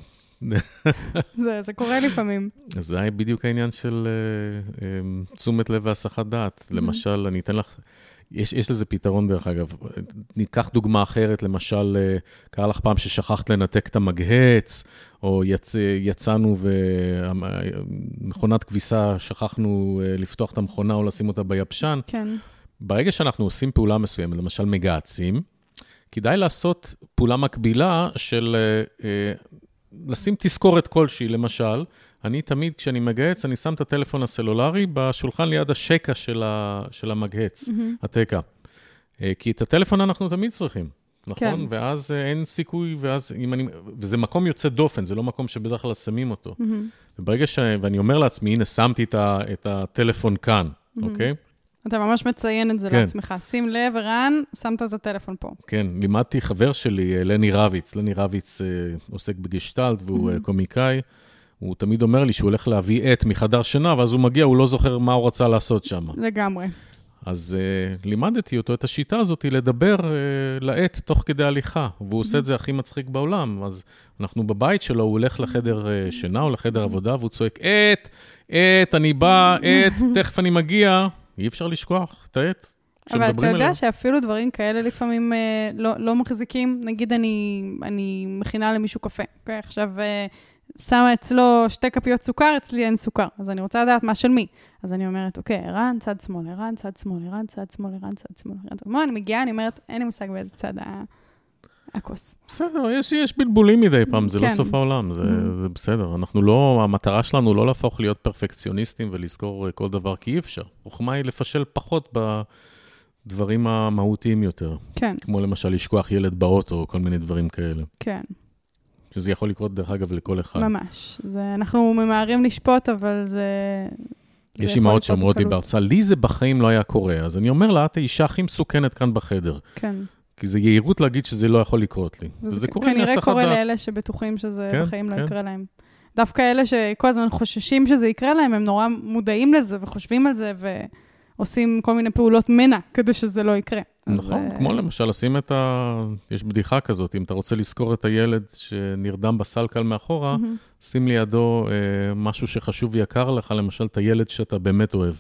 [SPEAKER 1] זה, זה קורה לפעמים.
[SPEAKER 2] אז זה היה בדיוק העניין של אה, אה, תשומת לב והסחת דעת. Mm-hmm. למשל, אני אתן לך... יש, יש לזה פתרון דרך אגב. ניקח דוגמה אחרת, למשל, קרה לך פעם ששכחת לנתק את המגהץ, או יצ, יצאנו ומכונת כביסה, שכחנו לפתוח את המכונה או לשים אותה ביבשן.
[SPEAKER 1] כן.
[SPEAKER 2] ברגע שאנחנו עושים פעולה מסוימת, למשל מגהצים, כדאי לעשות פעולה מקבילה של לשים תזכורת כלשהי, למשל, אני תמיד, כשאני מגהץ, אני שם את הטלפון הסלולרי בשולחן ליד השקע של, ה, של המגהץ, mm-hmm. התקע. כי את הטלפון אנחנו תמיד צריכים, נכון? כן. ואז אין סיכוי, ואז, אם אני, וזה מקום יוצא דופן, זה לא מקום שבדרך כלל שמים אותו. Mm-hmm. וברגע ש... ואני אומר לעצמי, הנה, שמתי את, ה, את הטלפון כאן, mm-hmm. אוקיי?
[SPEAKER 1] אתה ממש מציין את זה
[SPEAKER 2] כן.
[SPEAKER 1] לעצמך. שים לב, ערן, שמת את הטלפון פה.
[SPEAKER 2] כן, לימדתי חבר שלי, לני רביץ. לני רביץ אה, עוסק בגשטלט, והוא mm-hmm. קומיקאי. הוא תמיד אומר לי שהוא הולך להביא עט מחדר שינה, ואז הוא מגיע, הוא לא זוכר מה הוא רצה לעשות שם.
[SPEAKER 1] לגמרי.
[SPEAKER 2] אז uh, לימדתי אותו את השיטה הזאת, לדבר uh, לעט תוך כדי הליכה, והוא עושה את זה הכי מצחיק בעולם. אז אנחנו בבית שלו, הוא הולך לחדר uh, שינה או לחדר עבודה, והוא צועק, עט, עט, אני בא, עט, תכף אני מגיע. אי אפשר לשכוח את העט.
[SPEAKER 1] אבל אתה יודע אליו. שאפילו דברים כאלה לפעמים אה, לא, לא מחזיקים. נגיד אני, אני מכינה למישהו קפה. אוקיי? עכשיו אה, שמה אצלו שתי כפיות סוכר, אצלי אין סוכר. אז אני רוצה לדעת מה של מי. אז אני אומרת, אוקיי, ערן צד שמאל, ערן צד שמאל, ערן צד שמאל, ערן צד שמאל, ערן צד שמאל. אני מגיעה, אני אומרת, אין לי מושג באיזה צד הכוס.
[SPEAKER 2] בסדר, יש, יש בלבולים מדי פעם, זה כן. לא סוף העולם, זה, mm-hmm. זה בסדר. אנחנו לא, המטרה שלנו לא להפוך להיות פרפקציוניסטים ולזכור כל דבר, כי אי אפשר. חוכמה היא לפשל פחות בדברים המהותיים יותר. כן. כמו למשל לשכוח ילד באוטו, או כל מיני דברים כאלה.
[SPEAKER 1] כן.
[SPEAKER 2] שזה יכול לקרות, דרך אגב, לכל אחד.
[SPEAKER 1] ממש. זה, אנחנו ממהרים לשפוט, אבל זה...
[SPEAKER 2] יש אימהות שאומרות לי בהרצאה, לי זה בחיים לא היה קורה. אז אני אומר לה, את האישה הכי מסוכנת כאן בחדר.
[SPEAKER 1] כן.
[SPEAKER 2] כי זה יהירות להגיד שזה לא יכול לקרות לי. וזה קורה
[SPEAKER 1] כנראה קורה לאלה שבטוחים שזה כן, בחיים כן. לא יקרה להם. דווקא אלה שכל הזמן חוששים שזה יקרה להם, הם נורא מודעים לזה וחושבים על זה, ועושים כל מיני פעולות מנע כדי שזה לא יקרה.
[SPEAKER 2] נכון, אז... כמו למשל, לשים את ה... יש בדיחה כזאת, אם אתה רוצה לזכור את הילד שנרדם בסלקל מאחורה, mm-hmm. שים לידו אה, משהו שחשוב ויקר לך, למשל את הילד שאתה באמת אוהב.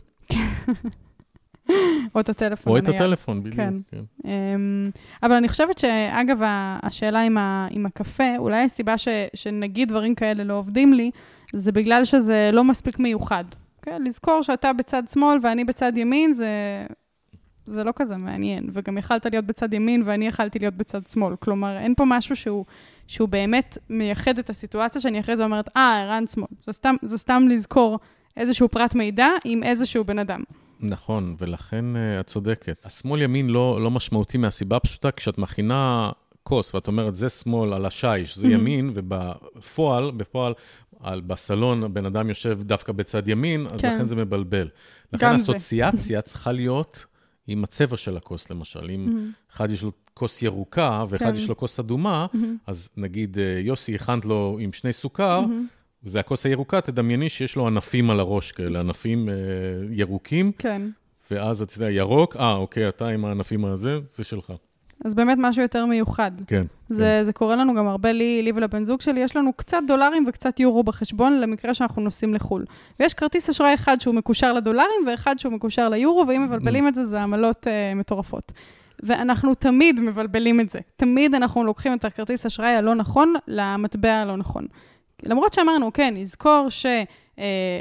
[SPEAKER 1] או את הטלפון.
[SPEAKER 2] או את הטלפון, בדיוק. כן. כן.
[SPEAKER 1] אבל אני חושבת שאגב, השאלה עם, ה, עם הקפה, אולי הסיבה ש, שנגיד דברים כאלה לא עובדים לי, זה בגלל שזה לא מספיק מיוחד. Okay? לזכור שאתה בצד שמאל ואני בצד ימין, זה, זה לא כזה מעניין. וגם יכלת להיות בצד ימין ואני יכלתי להיות בצד שמאל. כלומר, אין פה משהו שהוא, שהוא באמת מייחד את הסיטואציה, שאני אחרי זה אומרת, אה, ערן שמאל. זה סתם, זה סתם לזכור איזשהו פרט מידע עם איזשהו בן אדם.
[SPEAKER 2] נכון, ולכן uh, את צודקת. השמאל ימין לא, לא משמעותי מהסיבה פשוטה, כשאת מכינה כוס, ואת אומרת, זה שמאל על השיש, זה ימין, ובפועל, בפועל, על, בסלון, הבן אדם יושב דווקא בצד ימין, אז כן. לכן זה מבלבל. לכן האסוציאציה צריכה להיות עם הצבע של הכוס, למשל. אם אחד יש לו כוס ירוקה, ואחד כן. יש לו כוס אדומה, אז נגיד, יוסי הכנת לו עם שני סוכר, זה הכוס הירוקה, תדמייני שיש לו ענפים על הראש כאלה, ענפים אה, ירוקים,
[SPEAKER 1] כן.
[SPEAKER 2] ואז את יודע, ירוק, אה, אוקיי, אתה עם הענפים הזה, זה שלך.
[SPEAKER 1] אז באמת משהו יותר מיוחד.
[SPEAKER 2] כן.
[SPEAKER 1] זה,
[SPEAKER 2] כן.
[SPEAKER 1] זה קורה לנו גם הרבה, לי, לי ולבן זוג שלי, יש לנו קצת דולרים וקצת יורו בחשבון, למקרה שאנחנו נוסעים לחול. ויש כרטיס אשראי אחד שהוא מקושר לדולרים, ואחד שהוא מקושר ליורו, ואם מבלבלים את זה, זה עמלות אה, מטורפות. ואנחנו תמיד מבלבלים את זה. תמיד אנחנו לוקחים את הכרטיס אשראי הלא נכון, למטבע הלא נכון. למרות שאמרנו, כן, נזכור ש, אה,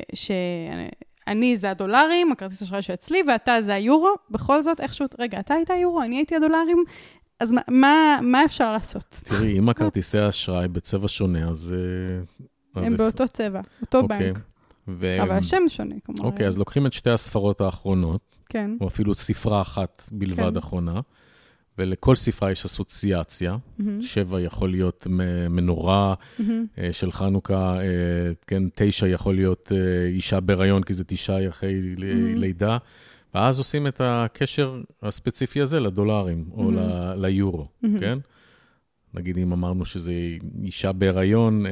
[SPEAKER 1] שאני זה הדולרים, הכרטיס אשראי שאצלי, ואתה זה היורו, בכל זאת, איכשהו, רגע, אתה היית היורו, אני הייתי הדולרים, אז מה, מה אפשר לעשות?
[SPEAKER 2] תראי, אם הכרטיסי האשראי בצבע שונה, אז...
[SPEAKER 1] אז הם באותו צבע, אותו אוקיי. בנק. ו... אבל השם שונה, כלומר.
[SPEAKER 2] אוקיי, אז לוקחים את שתי הספרות האחרונות,
[SPEAKER 1] כן.
[SPEAKER 2] או אפילו ספרה אחת בלבד כן. אחרונה, ולכל ספרה יש אסוציאציה, mm-hmm. שבע יכול להיות מנורה mm-hmm. של חנוכה, כן, תשע יכול להיות אישה בהיריון, כי זה תשעה אחרי mm-hmm. לידה, ואז עושים את הקשר הספציפי הזה לדולרים, mm-hmm. או ל- ליורו, mm-hmm. כן? נגיד אם אמרנו שזה אישה בהיריון,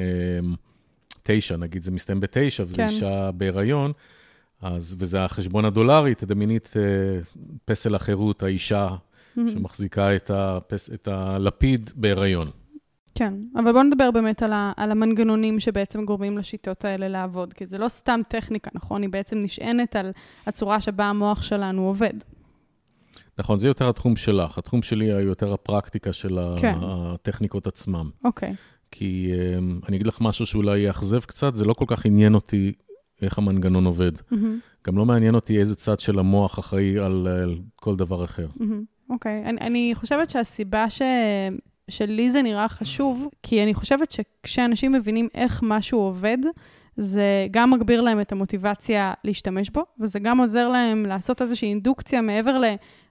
[SPEAKER 2] תשע, נגיד זה מסתיים בתשע, וזה כן. אישה בהיריון, אז, וזה החשבון הדולרי, תדמינית פסל החירות, האישה, שמחזיקה את, הפס, את הלפיד בהיריון.
[SPEAKER 1] כן, אבל בואו נדבר באמת על, ה, על המנגנונים שבעצם גורמים לשיטות האלה לעבוד, כי זה לא סתם טכניקה, נכון? היא בעצם נשענת על הצורה שבה המוח שלנו עובד.
[SPEAKER 2] נכון, זה יותר התחום שלך. התחום שלי היה יותר הפרקטיקה של כן. הטכניקות עצמם.
[SPEAKER 1] אוקיי.
[SPEAKER 2] כי אני אגיד לך משהו שאולי יאכזב קצת, זה לא כל כך עניין אותי איך המנגנון עובד. Mm-hmm. גם לא מעניין אותי איזה צד של המוח אחראי על, על כל דבר אחר.
[SPEAKER 1] Mm-hmm. אוקיי, אני, אני חושבת שהסיבה ש... שלי זה נראה חשוב, כי אני חושבת שכשאנשים מבינים איך משהו עובד, זה גם מגביר להם את המוטיבציה להשתמש בו, וזה גם עוזר להם לעשות איזושהי אינדוקציה מעבר ל...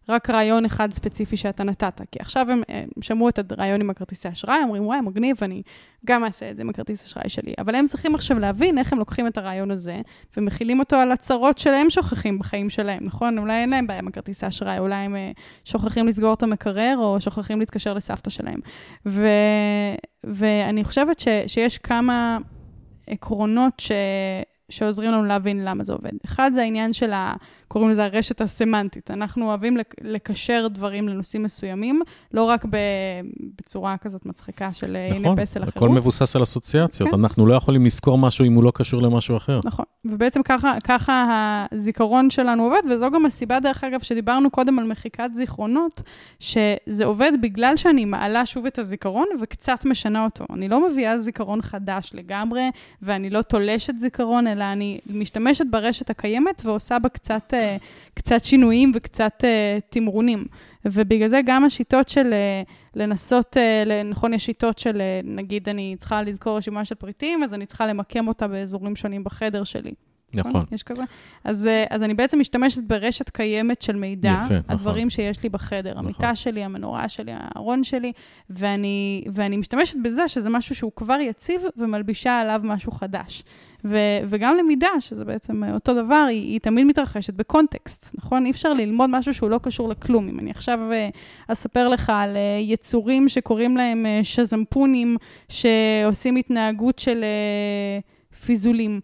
[SPEAKER 1] רק רעיון אחד ספציפי שאתה נתת, כי עכשיו הם, הם שמעו את הרעיון עם הכרטיסי אשראי, אומרים, וואי, מגניב, אני גם אעשה את זה עם הכרטיס אשראי שלי, אבל הם צריכים עכשיו להבין איך הם לוקחים את הרעיון הזה, ומכילים אותו על הצרות שלהם שוכחים בחיים שלהם, נכון? אולי אין להם בעיה עם הכרטיסי אשראי, אולי הם שוכחים לסגור את המקרר, או שוכחים להתקשר לסבתא שלהם. ו... ואני חושבת ש... שיש כמה עקרונות ש... שעוזרים לנו להבין למה זה עובד. אחד זה העניין של ה... קוראים לזה הרשת הסמנטית. אנחנו אוהבים לקשר דברים לנושאים מסוימים, לא רק בצורה כזאת מצחיקה של הנה פסל החירות.
[SPEAKER 2] הכל מבוסס על אסוציאציות. אנחנו לא יכולים לזכור משהו אם הוא לא קשור למשהו אחר.
[SPEAKER 1] נכון. ובעצם ככה, ככה הזיכרון שלנו עובד, וזו גם הסיבה, דרך אגב, שדיברנו קודם על מחיקת זיכרונות, שזה עובד בגלל שאני מעלה שוב את הזיכרון וקצת משנה אותו. אני לא מביאה זיכרון חדש לגמרי, ואני לא תולשת זיכרון, אלא אני משתמשת ברשת הקיימת ועושה בה קצת קצת שינויים וקצת תמרונים. ובגלל זה גם השיטות של לנסות, נכון, יש שיטות של, נגיד, אני צריכה לזכור רשימה של פריטים, אז אני צריכה למקם אותה באזורים שונים בחדר שלי.
[SPEAKER 2] נכון.
[SPEAKER 1] יש כזה. אז, אז אני בעצם משתמשת ברשת קיימת של מידע,
[SPEAKER 2] יפה,
[SPEAKER 1] הדברים
[SPEAKER 2] נכון.
[SPEAKER 1] שיש לי בחדר,
[SPEAKER 2] נכון.
[SPEAKER 1] המיטה שלי, המנורה שלי, הארון שלי, ואני, ואני משתמשת בזה שזה משהו שהוא כבר יציב ומלבישה עליו משהו חדש. ו, וגם למידה, שזה בעצם אותו דבר, היא, היא תמיד מתרחשת בקונטקסט, נכון? אי אפשר ללמוד משהו שהוא לא קשור לכלום. אם אני עכשיו אספר לך על יצורים שקוראים להם שזמפונים, שעושים התנהגות של פיזולים,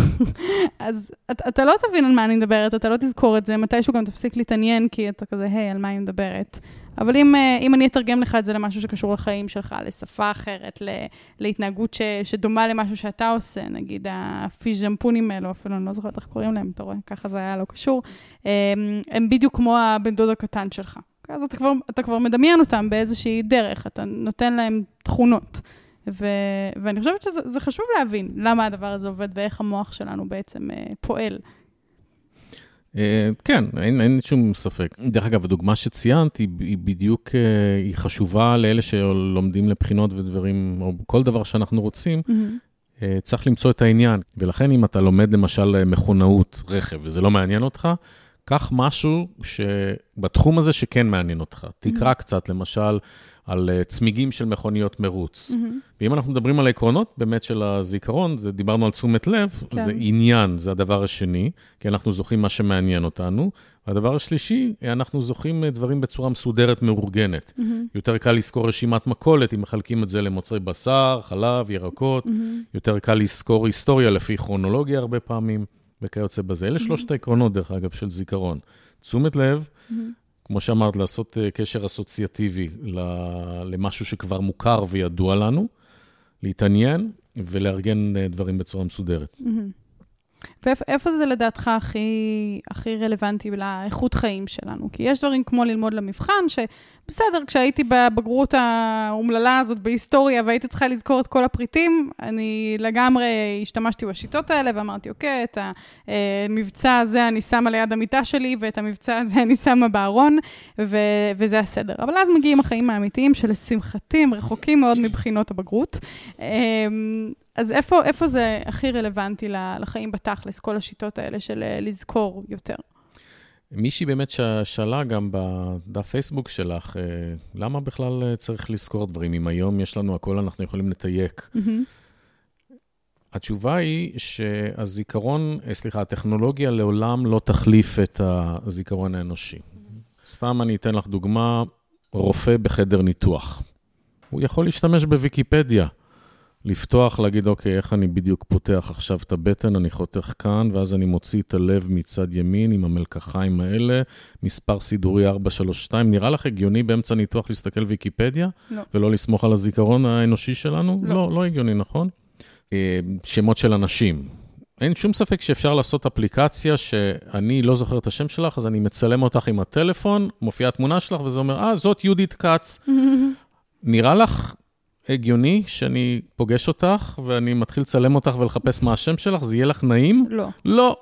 [SPEAKER 1] אז אתה, אתה לא תבין על מה אני מדברת, אתה לא תזכור את זה, מתישהו גם תפסיק להתעניין, כי אתה כזה, היי, על מה אני מדברת. אבל אם, אם אני אתרגם לך את זה למשהו שקשור לחיים שלך, לשפה אחרת, להתנהגות ש, שדומה למשהו שאתה עושה, נגיד הפיז'מפונים האלו, אפילו אני לא זוכרת איך קוראים להם, אתה רואה, ככה זה היה לא קשור, הם בדיוק כמו הבן דוד הקטן שלך. אז אתה כבר, אתה כבר מדמיין אותם באיזושהי דרך, אתה נותן להם תכונות. ו... ואני חושבת שזה חשוב להבין למה הדבר הזה עובד ואיך המוח שלנו בעצם פועל.
[SPEAKER 2] כן, אין, אין שום ספק. דרך אגב, הדוגמה שציינת היא, היא בדיוק, היא חשובה לאלה שלומדים לבחינות ודברים, או כל דבר שאנחנו רוצים, mm-hmm. צריך למצוא את העניין. ולכן אם אתה לומד למשל מכונאות רכב, וזה לא מעניין אותך, קח משהו שבתחום הזה שכן מעניין אותך. תקרא קצת, למשל, על צמיגים של מכוניות מרוץ. Mm-hmm. ואם אנחנו מדברים על העקרונות, באמת של הזיכרון, זה דיברנו על תשומת לב, כן. זה עניין, זה הדבר השני, כי אנחנו זוכים מה שמעניין אותנו. והדבר השלישי, אנחנו זוכים דברים בצורה מסודרת, מאורגנת. Mm-hmm. יותר קל לזכור רשימת מכולת, אם מחלקים את זה למוצרי בשר, חלב, ירקות. Mm-hmm. יותר קל לזכור היסטוריה לפי כרונולוגיה הרבה פעמים, וכיוצא בזה. אלה mm-hmm. שלושת העקרונות, דרך אגב, של זיכרון. תשומת לב, mm-hmm. כמו שאמרת, לעשות קשר אסוציאטיבי למשהו שכבר מוכר וידוע לנו, להתעניין ולארגן דברים בצורה מסודרת.
[SPEAKER 1] ואיפה זה לדעתך הכי, הכי רלוונטי לאיכות חיים שלנו? כי יש דברים כמו ללמוד למבחן, שבסדר, כשהייתי בבגרות האומללה הזאת בהיסטוריה, והייתי צריכה לזכור את כל הפריטים, אני לגמרי השתמשתי בשיטות האלה, ואמרתי, אוקיי, את המבצע הזה אני שמה ליד המיטה שלי, ואת המבצע הזה אני שמה בארון, ו- וזה הסדר. אבל אז מגיעים החיים האמיתיים, שלשמחתי הם רחוקים מאוד מבחינות הבגרות. אז איפה, איפה זה הכי רלוונטי לחיים בתכלס, כל השיטות האלה של לזכור יותר?
[SPEAKER 2] מישהי באמת שאלה גם בדף פייסבוק שלך, למה בכלל צריך לזכור דברים? אם היום יש לנו הכל, אנחנו יכולים לתייק. Mm-hmm. התשובה היא שהזיכרון, סליחה, הטכנולוגיה לעולם לא תחליף את הזיכרון האנושי. Mm-hmm. סתם אני אתן לך דוגמה, רופא בחדר ניתוח. הוא יכול להשתמש בוויקיפדיה. לפתוח, להגיד, אוקיי, איך אני בדיוק פותח עכשיו את הבטן, אני חותך כאן, ואז אני מוציא את הלב מצד ימין עם המלקחיים האלה, מספר סידורי ארבע שלוש שתיים. נראה לך הגיוני באמצע ניתוח להסתכל ויקיפדיה?
[SPEAKER 1] לא.
[SPEAKER 2] ולא לסמוך על הזיכרון האנושי שלנו?
[SPEAKER 1] לא.
[SPEAKER 2] לא, לא הגיוני, נכון? שמות של אנשים. אין שום ספק שאפשר לעשות אפליקציה שאני לא זוכר את השם שלך, אז אני מצלם אותך עם הטלפון, מופיעה תמונה שלך, וזה אומר, אה, זאת יהודית קץ. נראה לך הגיוני שאני פוגש אותך, ואני מתחיל לצלם אותך ולחפש מה השם שלך, זה יהיה לך נעים?
[SPEAKER 1] לא.
[SPEAKER 2] לא.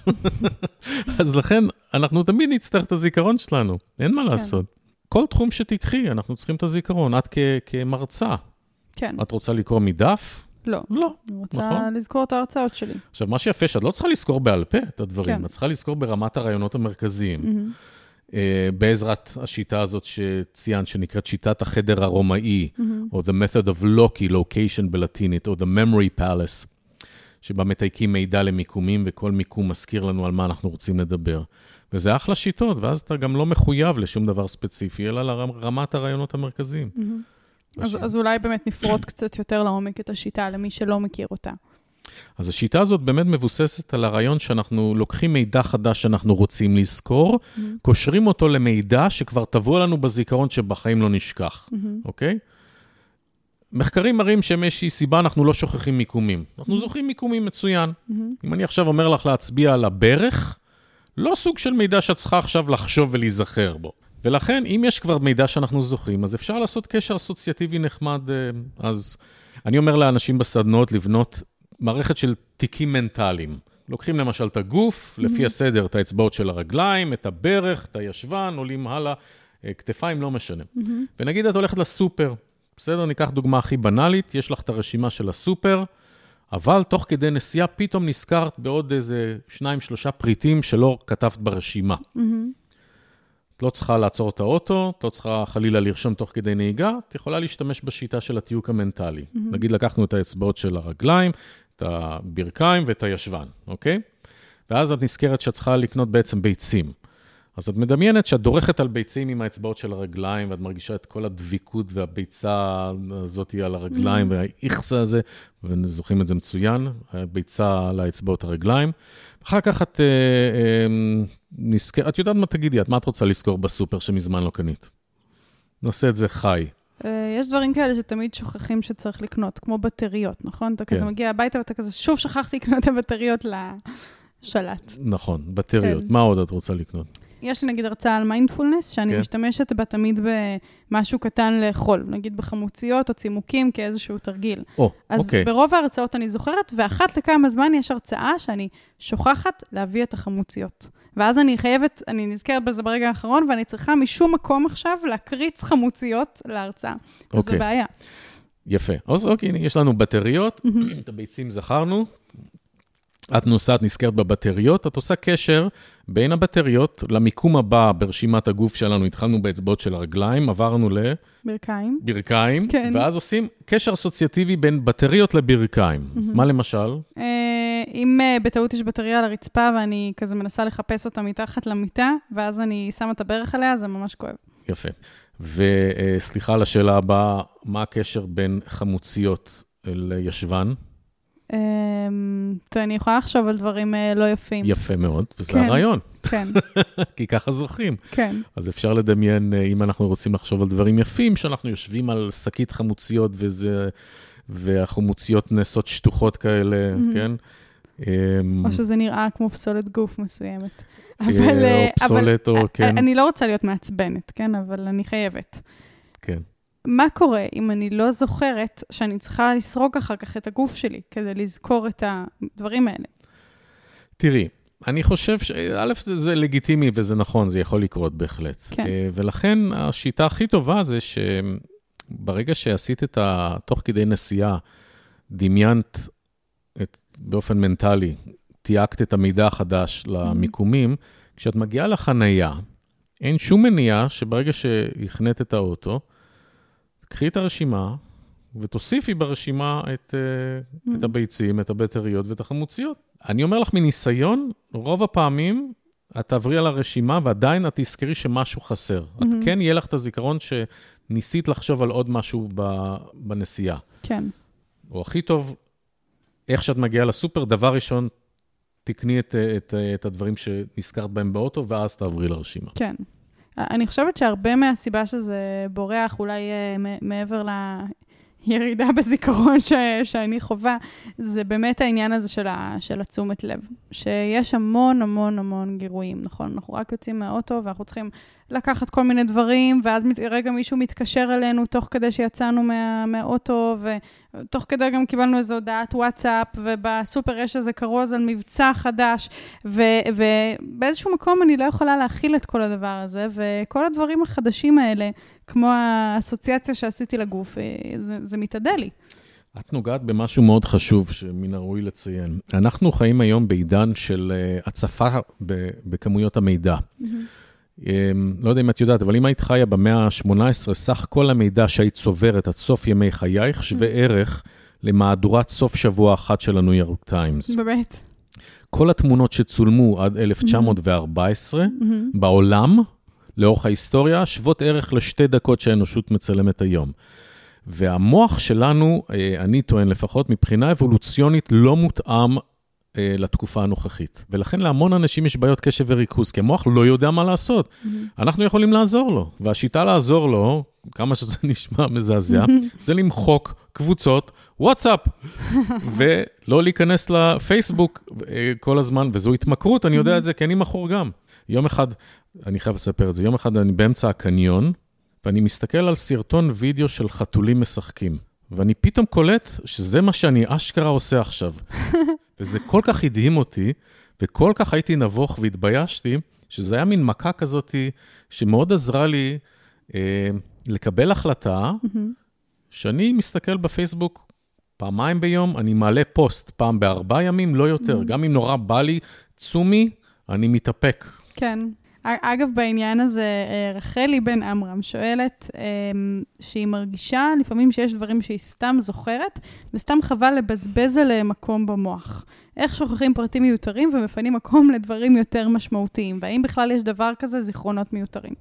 [SPEAKER 2] אז לכן, אנחנו תמיד נצטרך את הזיכרון שלנו. אין מה לעשות. כל תחום שתיקחי, אנחנו צריכים את הזיכרון. את כמרצה.
[SPEAKER 1] כן.
[SPEAKER 2] את רוצה לקרוא מדף?
[SPEAKER 1] לא.
[SPEAKER 2] לא.
[SPEAKER 1] אני רוצה לזכור את ההרצאות שלי.
[SPEAKER 2] עכשיו, מה שיפה, שאת לא צריכה לזכור בעל פה את הדברים. את צריכה לזכור ברמת הרעיונות המרכזיים. בעזרת השיטה הזאת שציין, שנקראת שיטת החדר הרומאי, או the method of Loki, location בלטינית, או the memory palace, שבה מתייקים מידע למיקומים, וכל מיקום מזכיר לנו על מה אנחנו רוצים לדבר. וזה אחלה שיטות, ואז אתה גם לא מחויב לשום דבר ספציפי, אלא לרמת הרעיונות המרכזיים.
[SPEAKER 1] אז, אז אולי באמת נפרוט קצת יותר לעומק את השיטה, למי שלא מכיר אותה.
[SPEAKER 2] אז השיטה הזאת באמת מבוססת על הרעיון שאנחנו לוקחים מידע חדש שאנחנו רוצים לזכור, mm-hmm. קושרים אותו למידע שכבר תבוא לנו בזיכרון שבחיים לא נשכח, mm-hmm. אוקיי? מחקרים מראים שמאיזושהי סיבה אנחנו לא שוכחים מיקומים. אנחנו mm-hmm. זוכרים מיקומים מצוין. Mm-hmm. אם אני עכשיו אומר לך להצביע על הברך, לא סוג של מידע שאת צריכה עכשיו לחשוב ולהיזכר בו. ולכן, אם יש כבר מידע שאנחנו זוכרים, אז אפשר לעשות קשר אסוציאטיבי נחמד. אז אני אומר לאנשים בסדנות לבנות מערכת של תיקים מנטליים. לוקחים למשל את הגוף, mm-hmm. לפי הסדר, את האצבעות של הרגליים, את הברך, את הישבן, עולים הלאה, כתפיים, לא משנה. Mm-hmm. ונגיד, את הולכת לסופר. בסדר, ניקח דוגמה הכי בנאלית, יש לך את הרשימה של הסופר, אבל תוך כדי נסיעה פתאום נזכרת בעוד איזה שניים, שלושה פריטים שלא כתבת ברשימה. Mm-hmm. את לא צריכה לעצור את האוטו, את לא צריכה חלילה לרשום תוך כדי נהיגה, את יכולה להשתמש בשיטה של התיוק המנטלי. Mm-hmm. נגיד, לקחנו את האצבעות של הרגליים, את הברכיים ואת הישבן, אוקיי? ואז את נזכרת שאת צריכה לקנות בעצם ביצים. אז את מדמיינת שאת דורכת על ביצים עם האצבעות של הרגליים, ואת מרגישה את כל הדביקות והביצה הזאת על הרגליים, mm-hmm. והאיכסה הזה, וזוכרים את זה מצוין, הביצה על האצבעות הרגליים. אחר כך את אה, אה, נזכרת, את יודעת מה תגידי, את מה את רוצה לזכור בסופר שמזמן לא קנית? נעשה את זה חי.
[SPEAKER 1] יש דברים כאלה שתמיד שוכחים שצריך לקנות, כמו בטריות, נכון? אתה כזה מגיע הביתה ואתה כזה, שוב שכחתי לקנות את הבטריות לשלט.
[SPEAKER 2] נכון, בטריות. מה עוד את רוצה לקנות?
[SPEAKER 1] יש לי נגיד הרצאה על מיינדפולנס, שאני משתמשת בה תמיד במשהו קטן לאכול, נגיד בחמוציות או צימוקים כאיזשהו תרגיל. אז ברוב ההרצאות אני זוכרת, ואחת לכמה זמן יש הרצאה שאני שוכחת להביא את החמוציות. ואז אני חייבת, אני נזכרת בזה ברגע האחרון, ואני צריכה משום מקום עכשיו להקריץ חמוציות להרצאה. אז זה בעיה.
[SPEAKER 2] יפה. אז אוקיי, יש לנו בטריות, את הביצים זכרנו, את נוסעת נזכרת בבטריות, את עושה קשר בין הבטריות למיקום הבא ברשימת הגוף שלנו, התחלנו באצבעות של הרגליים, עברנו ל...
[SPEAKER 1] ברכיים.
[SPEAKER 2] ברכיים, כן. ואז עושים קשר אסוציאטיבי בין בטריות לברכיים. Mm-hmm. מה למשל?
[SPEAKER 1] אם בטעות יש בטריה על הרצפה, ואני כזה מנסה לחפש אותה מתחת למיטה, ואז אני שמה את הברך עליה, זה ממש כואב.
[SPEAKER 2] יפה. וסליחה על השאלה הבאה, מה הקשר בין חמוציות לישבן?
[SPEAKER 1] אני יכולה לחשוב על דברים לא יפים.
[SPEAKER 2] יפה מאוד, וזה הרעיון.
[SPEAKER 1] כן.
[SPEAKER 2] כי ככה זוכרים.
[SPEAKER 1] כן.
[SPEAKER 2] אז אפשר לדמיין, אם אנחנו רוצים לחשוב על דברים יפים, שאנחנו יושבים על שקית חמוציות, וזה, והחמוציות נעשות שטוחות כאלה, כן?
[SPEAKER 1] או שזה נראה כמו פסולת גוף מסוימת.
[SPEAKER 2] או פסולת, או כן.
[SPEAKER 1] אני לא רוצה להיות מעצבנת, כן? אבל אני חייבת.
[SPEAKER 2] כן.
[SPEAKER 1] מה קורה אם אני לא זוכרת שאני צריכה לסרוק אחר כך את הגוף שלי, כדי לזכור את הדברים האלה?
[SPEAKER 2] תראי, אני חושב שא' זה לגיטימי וזה נכון, זה יכול לקרות בהחלט.
[SPEAKER 1] כן.
[SPEAKER 2] ולכן השיטה הכי טובה זה שברגע שעשית את ה... תוך כדי נסיעה, דמיינת את, באופן מנטלי, תייקת את המידע החדש למיקומים, mm-hmm. כשאת מגיעה לחנייה, אין שום מניעה שברגע שהכנית את האוטו, קחי את הרשימה, ותוסיפי ברשימה את, mm. את הביצים, את הבטריות ואת החמוציות. אני אומר לך מניסיון, רוב הפעמים את תעברי על הרשימה, ועדיין את תזכרי שמשהו חסר. Mm-hmm. את כן יהיה לך את הזיכרון שניסית לחשוב על עוד משהו בנסיעה.
[SPEAKER 1] כן.
[SPEAKER 2] או הכי טוב, איך שאת מגיעה לסופר, דבר ראשון, תקני את, את, את הדברים שנזכרת בהם באוטו, ואז תעברי לרשימה.
[SPEAKER 1] כן. אני חושבת שהרבה מהסיבה שזה בורח, אולי מעבר לירידה בזיכרון ש, שאני חובה, זה באמת העניין הזה של, ה, של התשומת לב. שיש המון המון המון גירויים, נכון? אנחנו רק יוצאים מהאוטו ואנחנו צריכים לקחת כל מיני דברים, ואז רגע מישהו מתקשר אלינו תוך כדי שיצאנו מה, מהאוטו, ותוך כדי גם קיבלנו איזו הודעת וואטסאפ, ובסופר יש איזה כרוז על מבצע חדש, ו, ובאיזשהו מקום אני לא יכולה להכיל את כל הדבר הזה, וכל הדברים החדשים האלה, כמו האסוציאציה שעשיתי לגוף, זה, זה מתעדה לי.
[SPEAKER 2] את נוגעת במשהו מאוד חשוב שמן הראוי לציין. אנחנו חיים היום בעידן של הצפה בכמויות המידע. Mm-hmm. לא יודע אם את יודעת, אבל אם היית חיה במאה ה-שמונה עשרה, סך כל המידע שהיית צוברת עד סוף ימי חייך, שווה ערך למהדורת סוף שבוע אחת של הניו יורק טיימס.
[SPEAKER 1] באמת.
[SPEAKER 2] כל התמונות שצולמו עד אלף תשע מאות וארבע עשרה בעולם, לאורך ההיסטוריה, שוות ערך לשתי דקות שהאנושות מצלמת היום. והמוח שלנו, אני טוען לפחות, מבחינה אבולוציונית לא מותאם לתקופה הנוכחית. ולכן להמון אנשים יש בעיות קשב וריכוז, כי המוח לא יודע מה לעשות. אנחנו יכולים לעזור לו, והשיטה לעזור לו, כמה שזה נשמע מזעזע, זה למחוק קבוצות וואטסאפ, ולא להיכנס לפייסבוק כל הזמן, וזו התמכרות, אני יודע את זה, כי אני מכור גם. יום אחד, אני חייב לספר את זה, יום אחד אני באמצע הקניון, ואני מסתכל על סרטון וידאו של חתולים משחקים, ואני פתאום קולט שזה מה שאני אשכרה עושה עכשיו. וזה כל כך הדהים אותי, וכל כך הייתי נבוך והתביישתי, שזה היה מין מכה כזאת שמאוד עזרה לי אה, לקבל החלטה, mm-hmm. שאני מסתכל בפייסבוק פעמיים ביום, אני מעלה פוסט פעם בארבעה ימים, לא יותר. Mm-hmm. גם אם נורא בא לי צומי, אני מתאפק.
[SPEAKER 1] כן. אגב, בעניין הזה, רחלי בן אמרם שואלת שהיא מרגישה לפעמים שיש דברים שהיא סתם זוכרת, וסתם חבל לבזבז עליהם מקום במוח. איך שוכחים פרטים מיותרים ומפנים מקום לדברים יותר משמעותיים? והאם בכלל יש דבר כזה, זיכרונות מיותרים?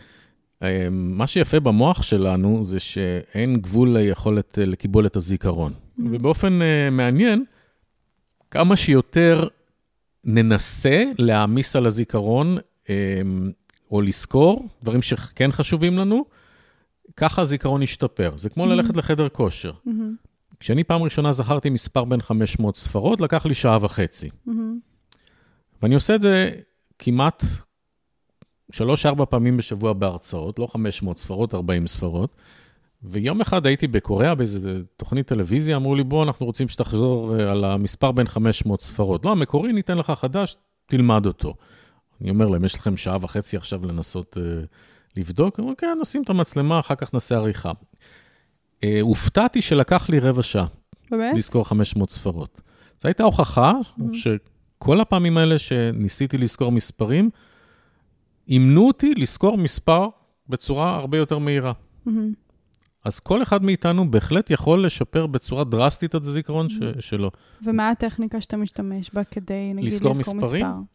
[SPEAKER 2] מה שיפה במוח שלנו זה שאין גבול ליכולת לקיבול את הזיכרון. ובאופן מעניין, כמה שיותר ננסה להעמיס על הזיכרון, או לזכור, דברים שכן חשובים לנו, ככה הזיכרון ישתפר. זה כמו ללכת לחדר כושר. כשאני פעם ראשונה זכרתי מספר בין חמש מאות ספרות, לקח לי שעה וחצי. ואני עושה את זה כמעט שלוש, ארבע פעמים בשבוע בהרצאות, לא חמש מאות ספרות, ארבעים ספרות. ויום אחד הייתי בקוריאה, באיזו תוכנית טלוויזיה, אמרו לי, בוא, אנחנו רוצים שתחזור על המספר בין חמש מאות ספרות. לא, המקורי, ניתן לך חדש, תלמד אותו. אני אומר להם, יש לכם שעה וחצי עכשיו לנסות uh, לבדוק? אני אומר, כן, נשים את המצלמה, אחר כך נעשה עריכה. Uh, הופתעתי שלקח לי רבע שעה. באמת? לזכור חמש מאות ספרות. זו הייתה הוכחה mm-hmm. שכל הפעמים האלה שניסיתי לזכור מספרים, אימנו אותי לזכור מספר בצורה הרבה יותר מהירה. Mm-hmm. אז כל אחד מאיתנו בהחלט יכול לשפר בצורה דרסטית את הזיכרון mm-hmm. ש- שלו.
[SPEAKER 1] ומה הטכניקה שאתה משתמש בה כדי, נגיד, לזכור, לזכור מספרים? מספר?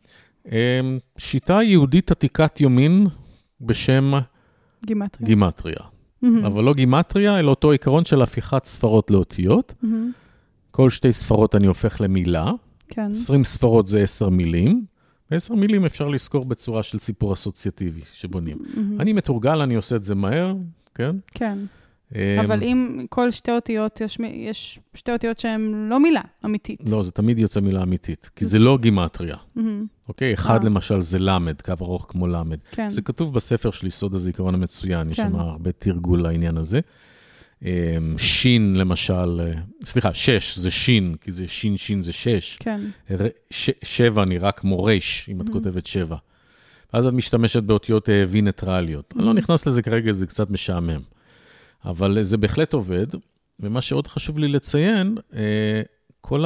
[SPEAKER 2] שיטה יהודית עתיקת יומין בשם
[SPEAKER 1] גימטריה.
[SPEAKER 2] גימטריה. Mm-hmm. אבל לא גימטריה, אלא אותו עיקרון של הפיכת ספרות לאותיות. Mm-hmm. כל שתי ספרות אני הופך למילה. כן. עשרים ספרות זה עשר מילים. ועשר מילים אפשר לזכור בצורה של סיפור אסוציאטיבי שבונים. Mm-hmm. אני מתורגל, אני עושה את זה מהר, כן? כן.
[SPEAKER 1] אבל אם כל שתי אותיות, יש, יש שתי אותיות שהן לא מילה אמיתית.
[SPEAKER 2] לא, זה תמיד יוצא מילה אמיתית, כי זה לא גימטריה. אוקיי? אחד למשל זה למד, קו ארוך כמו למד. זה כתוב בספר של יסוד הזיכרון המצוין, יש שם הרבה תרגול לעניין הזה. שין למשל, סליחה, שש זה שין, כי זה שין, שין זה שש. כן. שבע נראה כמו ריש, אם את כותבת שבע. אז את משתמשת באותיות וי ניטרליות. אני לא נכנס לזה כרגע, זה קצת משעמם. אבל זה בהחלט עובד, ומה שעוד חשוב לי לציין, כל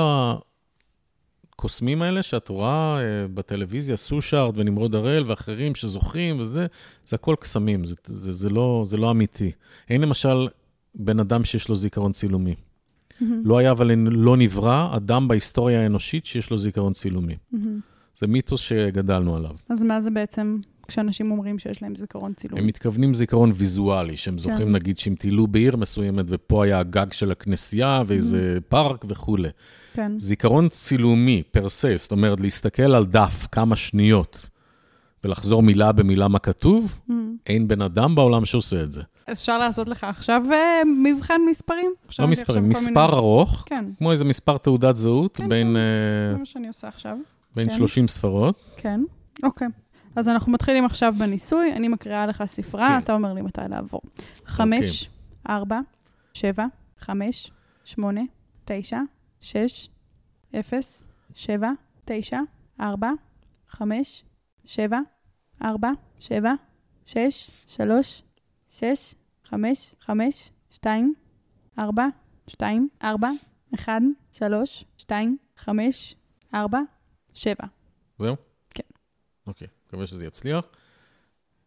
[SPEAKER 2] הקוסמים האלה שאת רואה בטלוויזיה, סושארד ונמרוד הראל ואחרים שזוכרים וזה, זה הכל קסמים, זה, זה, זה, לא, זה לא אמיתי. אין למשל בן אדם שיש לו זיכרון צילומי. Mm-hmm. לא היה אבל לא נברא אדם בהיסטוריה האנושית שיש לו זיכרון צילומי. Mm-hmm. זה מיתוס שגדלנו עליו.
[SPEAKER 1] אז מה זה בעצם... כשאנשים אומרים שיש להם זיכרון צילומי.
[SPEAKER 2] הם מתכוונים זיכרון ויזואלי, שהם זוכרים נגיד שהם טיילו בעיר מסוימת, ופה היה הגג של הכנסייה, ואיזה פארק וכו'. כן. זיכרון צילומי, פרסה, זאת אומרת, להסתכל על דף כמה שניות, ולחזור מילה במילה מה כתוב, אין בן אדם בעולם שעושה את זה.
[SPEAKER 1] אפשר לעשות לך עכשיו מבחן מספרים?
[SPEAKER 2] לא מספרים, מספר ארוך, כמו איזה מספר תעודת זהות, בין...
[SPEAKER 1] זה מה שאני עושה עכשיו.
[SPEAKER 2] בין שלושים ספרות.
[SPEAKER 1] כן, אוקיי. אז אנחנו מתחילים עכשיו בניסוי, אני מקריאה לך ספרה, אתה אומר לי מתי לעבור. חמש, ארבע, שבע, חמש, שמונה, תשע, שש, אפס, שבע, תשע, ארבע, חמש, שבע, ארבע, שבע, שש, שלוש, שש, חמש, חמש, שתיים, ארבע, שתיים, ארבע, אחד, שלוש, שתיים, חמש, ארבע, שבע.
[SPEAKER 2] זהו? כן. אוקיי. מקווה שזה יצליח.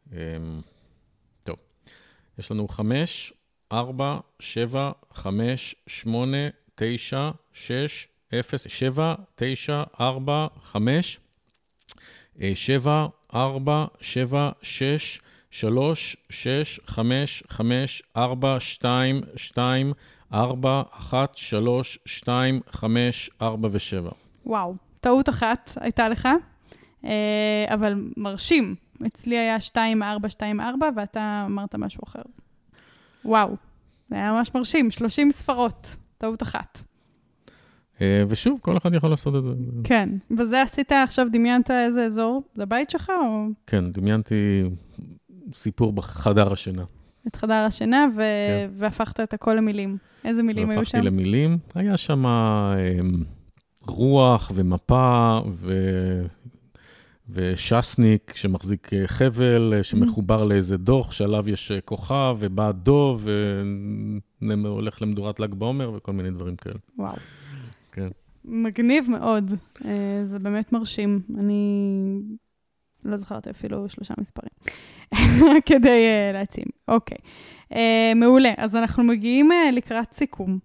[SPEAKER 2] טוב, יש לנו חמש, ארבע, שבע, חמש, שמונה, תשע, שש, אפס, שבע, תשע, ארבע, חמש, שבע, ארבע, שבע, שש, שלוש, שש, חמש, חמש, ארבע, שתיים, שתיים, ארבע, אחת, שלוש, שתיים, חמש, ארבע ושבע.
[SPEAKER 1] וואו, טעות אחת הייתה לך, אבל מרשים. אצלי היה שתיים, ארבע, שתיים, ארבע, ואתה אמרת משהו אחר. וואו, זה היה ממש מרשים, שלושים ספרות, טעות אחת.
[SPEAKER 2] ושוב, כל אחד יכול לעשות את זה.
[SPEAKER 1] כן, וזה עשית עכשיו, דמיינת איזה אזור? זה בית שלך או?
[SPEAKER 2] כן, דמיינתי סיפור בחדר השינה.
[SPEAKER 1] את חדר השינה, ו... כן. והפכת את הכל למילים. איזה מילים היו שם?
[SPEAKER 2] והפכתי למילים. היה שם רוח ומפה ו... ושסניק שמחזיק חבל, שמחובר לאיזה דוח, שעליו יש כוכב ובא דוב, והולך למדורת ל"ג בעומר וכל מיני דברים כאלה.
[SPEAKER 1] וואו.
[SPEAKER 2] כן.
[SPEAKER 1] מגניב מאוד. זה באמת מרשים. אני לא זכרתי אפילו שלושה מספרים. כדי להציעים. אוקיי. מעולה. אז אנחנו מגיעים לקראת סיכום.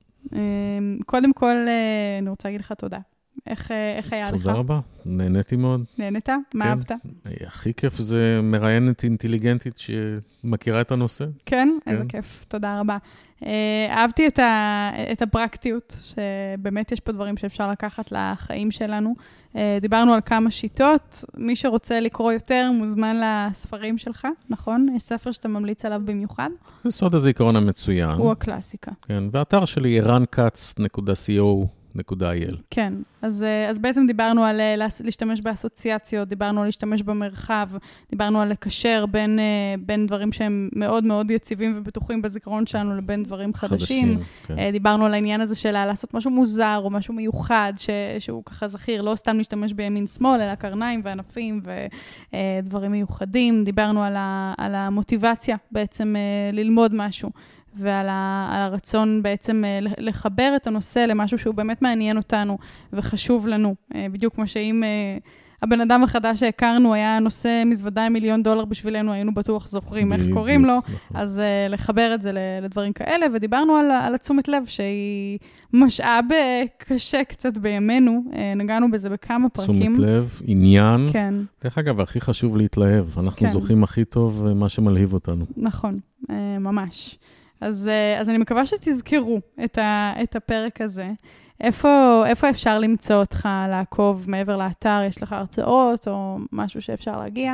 [SPEAKER 1] קודם כל, אני רוצה להגיד לך תודה. איך, איך היה
[SPEAKER 2] תודה
[SPEAKER 1] לך?
[SPEAKER 2] תודה רבה, נהניתי מאוד.
[SPEAKER 1] נהנית? מה
[SPEAKER 2] כן.
[SPEAKER 1] אהבת?
[SPEAKER 2] הכי כיף זה מראיינת אינטליגנטית שמכירה את הנושא.
[SPEAKER 1] כן? כן? איזה כיף, תודה רבה. אהבתי את, ה, את הפרקטיות, שבאמת יש פה דברים שאפשר לקחת לחיים שלנו. דיברנו על כמה שיטות, מי שרוצה לקרוא יותר מוזמן לספרים שלך, נכון? יש ספר שאתה ממליץ עליו במיוחד?
[SPEAKER 2] זה סוד הזיכרון המצוין.
[SPEAKER 1] הוא הקלאסיקה.
[SPEAKER 2] כן, והאתר שלי ערן כץ נקודה סי או נקודה איי אל.
[SPEAKER 1] כן, אז, אז בעצם דיברנו על להשתמש באסוציאציות, דיברנו על להשתמש במרחב, דיברנו על לקשר בין, בין דברים שהם מאוד מאוד יציבים ובטוחים בזיכרון שלנו לבין דברים חדשים. חדשים כן. דיברנו על העניין הזה של לעשות משהו מוזר או משהו מיוחד, ש, שהוא ככה זכיר, לא סתם להשתמש בימין שמאל, אלא קרניים וענפים ודברים מיוחדים. דיברנו על, ה, על המוטיבציה בעצם ללמוד משהו. ועל הרצון בעצם לחבר את הנושא למשהו שהוא באמת מעניין אותנו וחשוב לנו. בדיוק כמו שאם הבן אדם החדש שהכרנו היה נושא מזוודה עם מיליון דולר בשבילנו, היינו בטוח זוכרים איך קוראים לו, אז לחבר את זה לדברים כאלה, ודיברנו על, על התשומת לב שהיא משאב קשה קצת בימינו, נגענו בזה בכמה פרקים.
[SPEAKER 2] תשומת לב, עניין.
[SPEAKER 1] כן.
[SPEAKER 2] דרך אגב, הכי חשוב להתלהב, אנחנו כן. זוכים הכי טוב מה שמלהיב אותנו.
[SPEAKER 1] נכון, ממש. אז, אז אני מקווה שתזכרו את, ה, את הפרק הזה. איפה, איפה אפשר למצוא אותך, לעקוב מעבר לאתר? יש לך הרצאות או משהו שאפשר להגיע?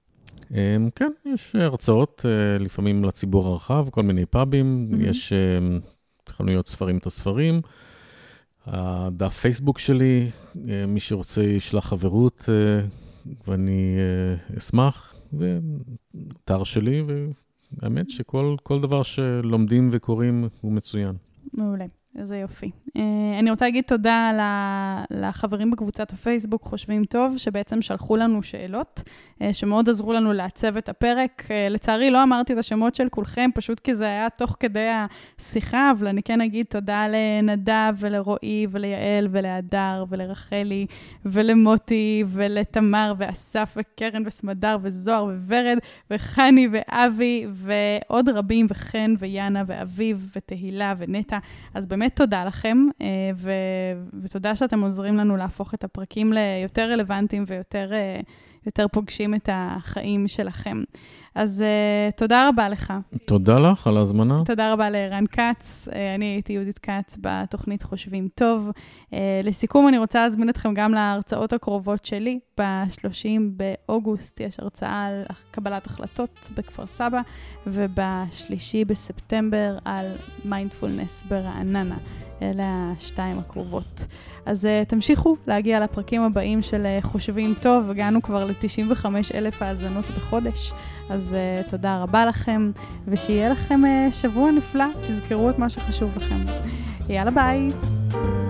[SPEAKER 2] כן, יש הרצאות, לפעמים לציבור הרחב, כל מיני פאבים, mm-hmm. יש חנויות ספרים את הספרים. הדף פייסבוק שלי, מי שרוצה ישלח חברות, ואני אשמח, ואתר שלי, ו... האמת שכל כל דבר שלומדים וקוראים הוא מצוין.
[SPEAKER 1] מעולה, איזה יופי. אני רוצה להגיד תודה לחברים בקבוצת הפייסבוק חושבים טוב, שבעצם שלחו לנו שאלות, שמאוד עזרו לנו לעצב את הפרק. לצערי לא אמרתי את השמות של כולכם, פשוט כי זה היה תוך כדי השיחה, אבל אני כן אגיד תודה לנדב ולרועי וליעל ולהדר ולרחלי ולמוטי ולתמר ואסף וקרן וסמדר וזוהר וורד וחני ואבי ועוד רבים וחן ויאנה ואביב ותהילה ונטה. אז באמת תודה לכם, ו... ותודה שאתם עוזרים לנו להפוך את הפרקים ליותר רלוונטיים ויותר יותר פוגשים את החיים שלכם. אז uh, תודה רבה לך.
[SPEAKER 2] תודה לך על ההזמנה.
[SPEAKER 1] תודה רבה לערן כץ. Uh, אני הייתי יהודית כץ בתוכנית חושבים טוב. Uh, לסיכום, אני רוצה להזמין אתכם גם להרצאות הקרובות שלי. ב-שלושים באוגוסט יש הרצאה על קבלת החלטות בכפר סבא, ובשלישי בספטמבר על מיינדפולנס ברעננה. אלה השתיים הקרובות. אז uh, תמשיכו להגיע לפרקים הבאים של uh, חושבים טוב, הגענו כבר ל-תשעים וחמישה אלף האזנות בחודש, אז uh, תודה רבה לכם, ושיהיה לכם uh, שבוע נפלא, תזכרו את מה שחשוב לכם. יאללה ביי!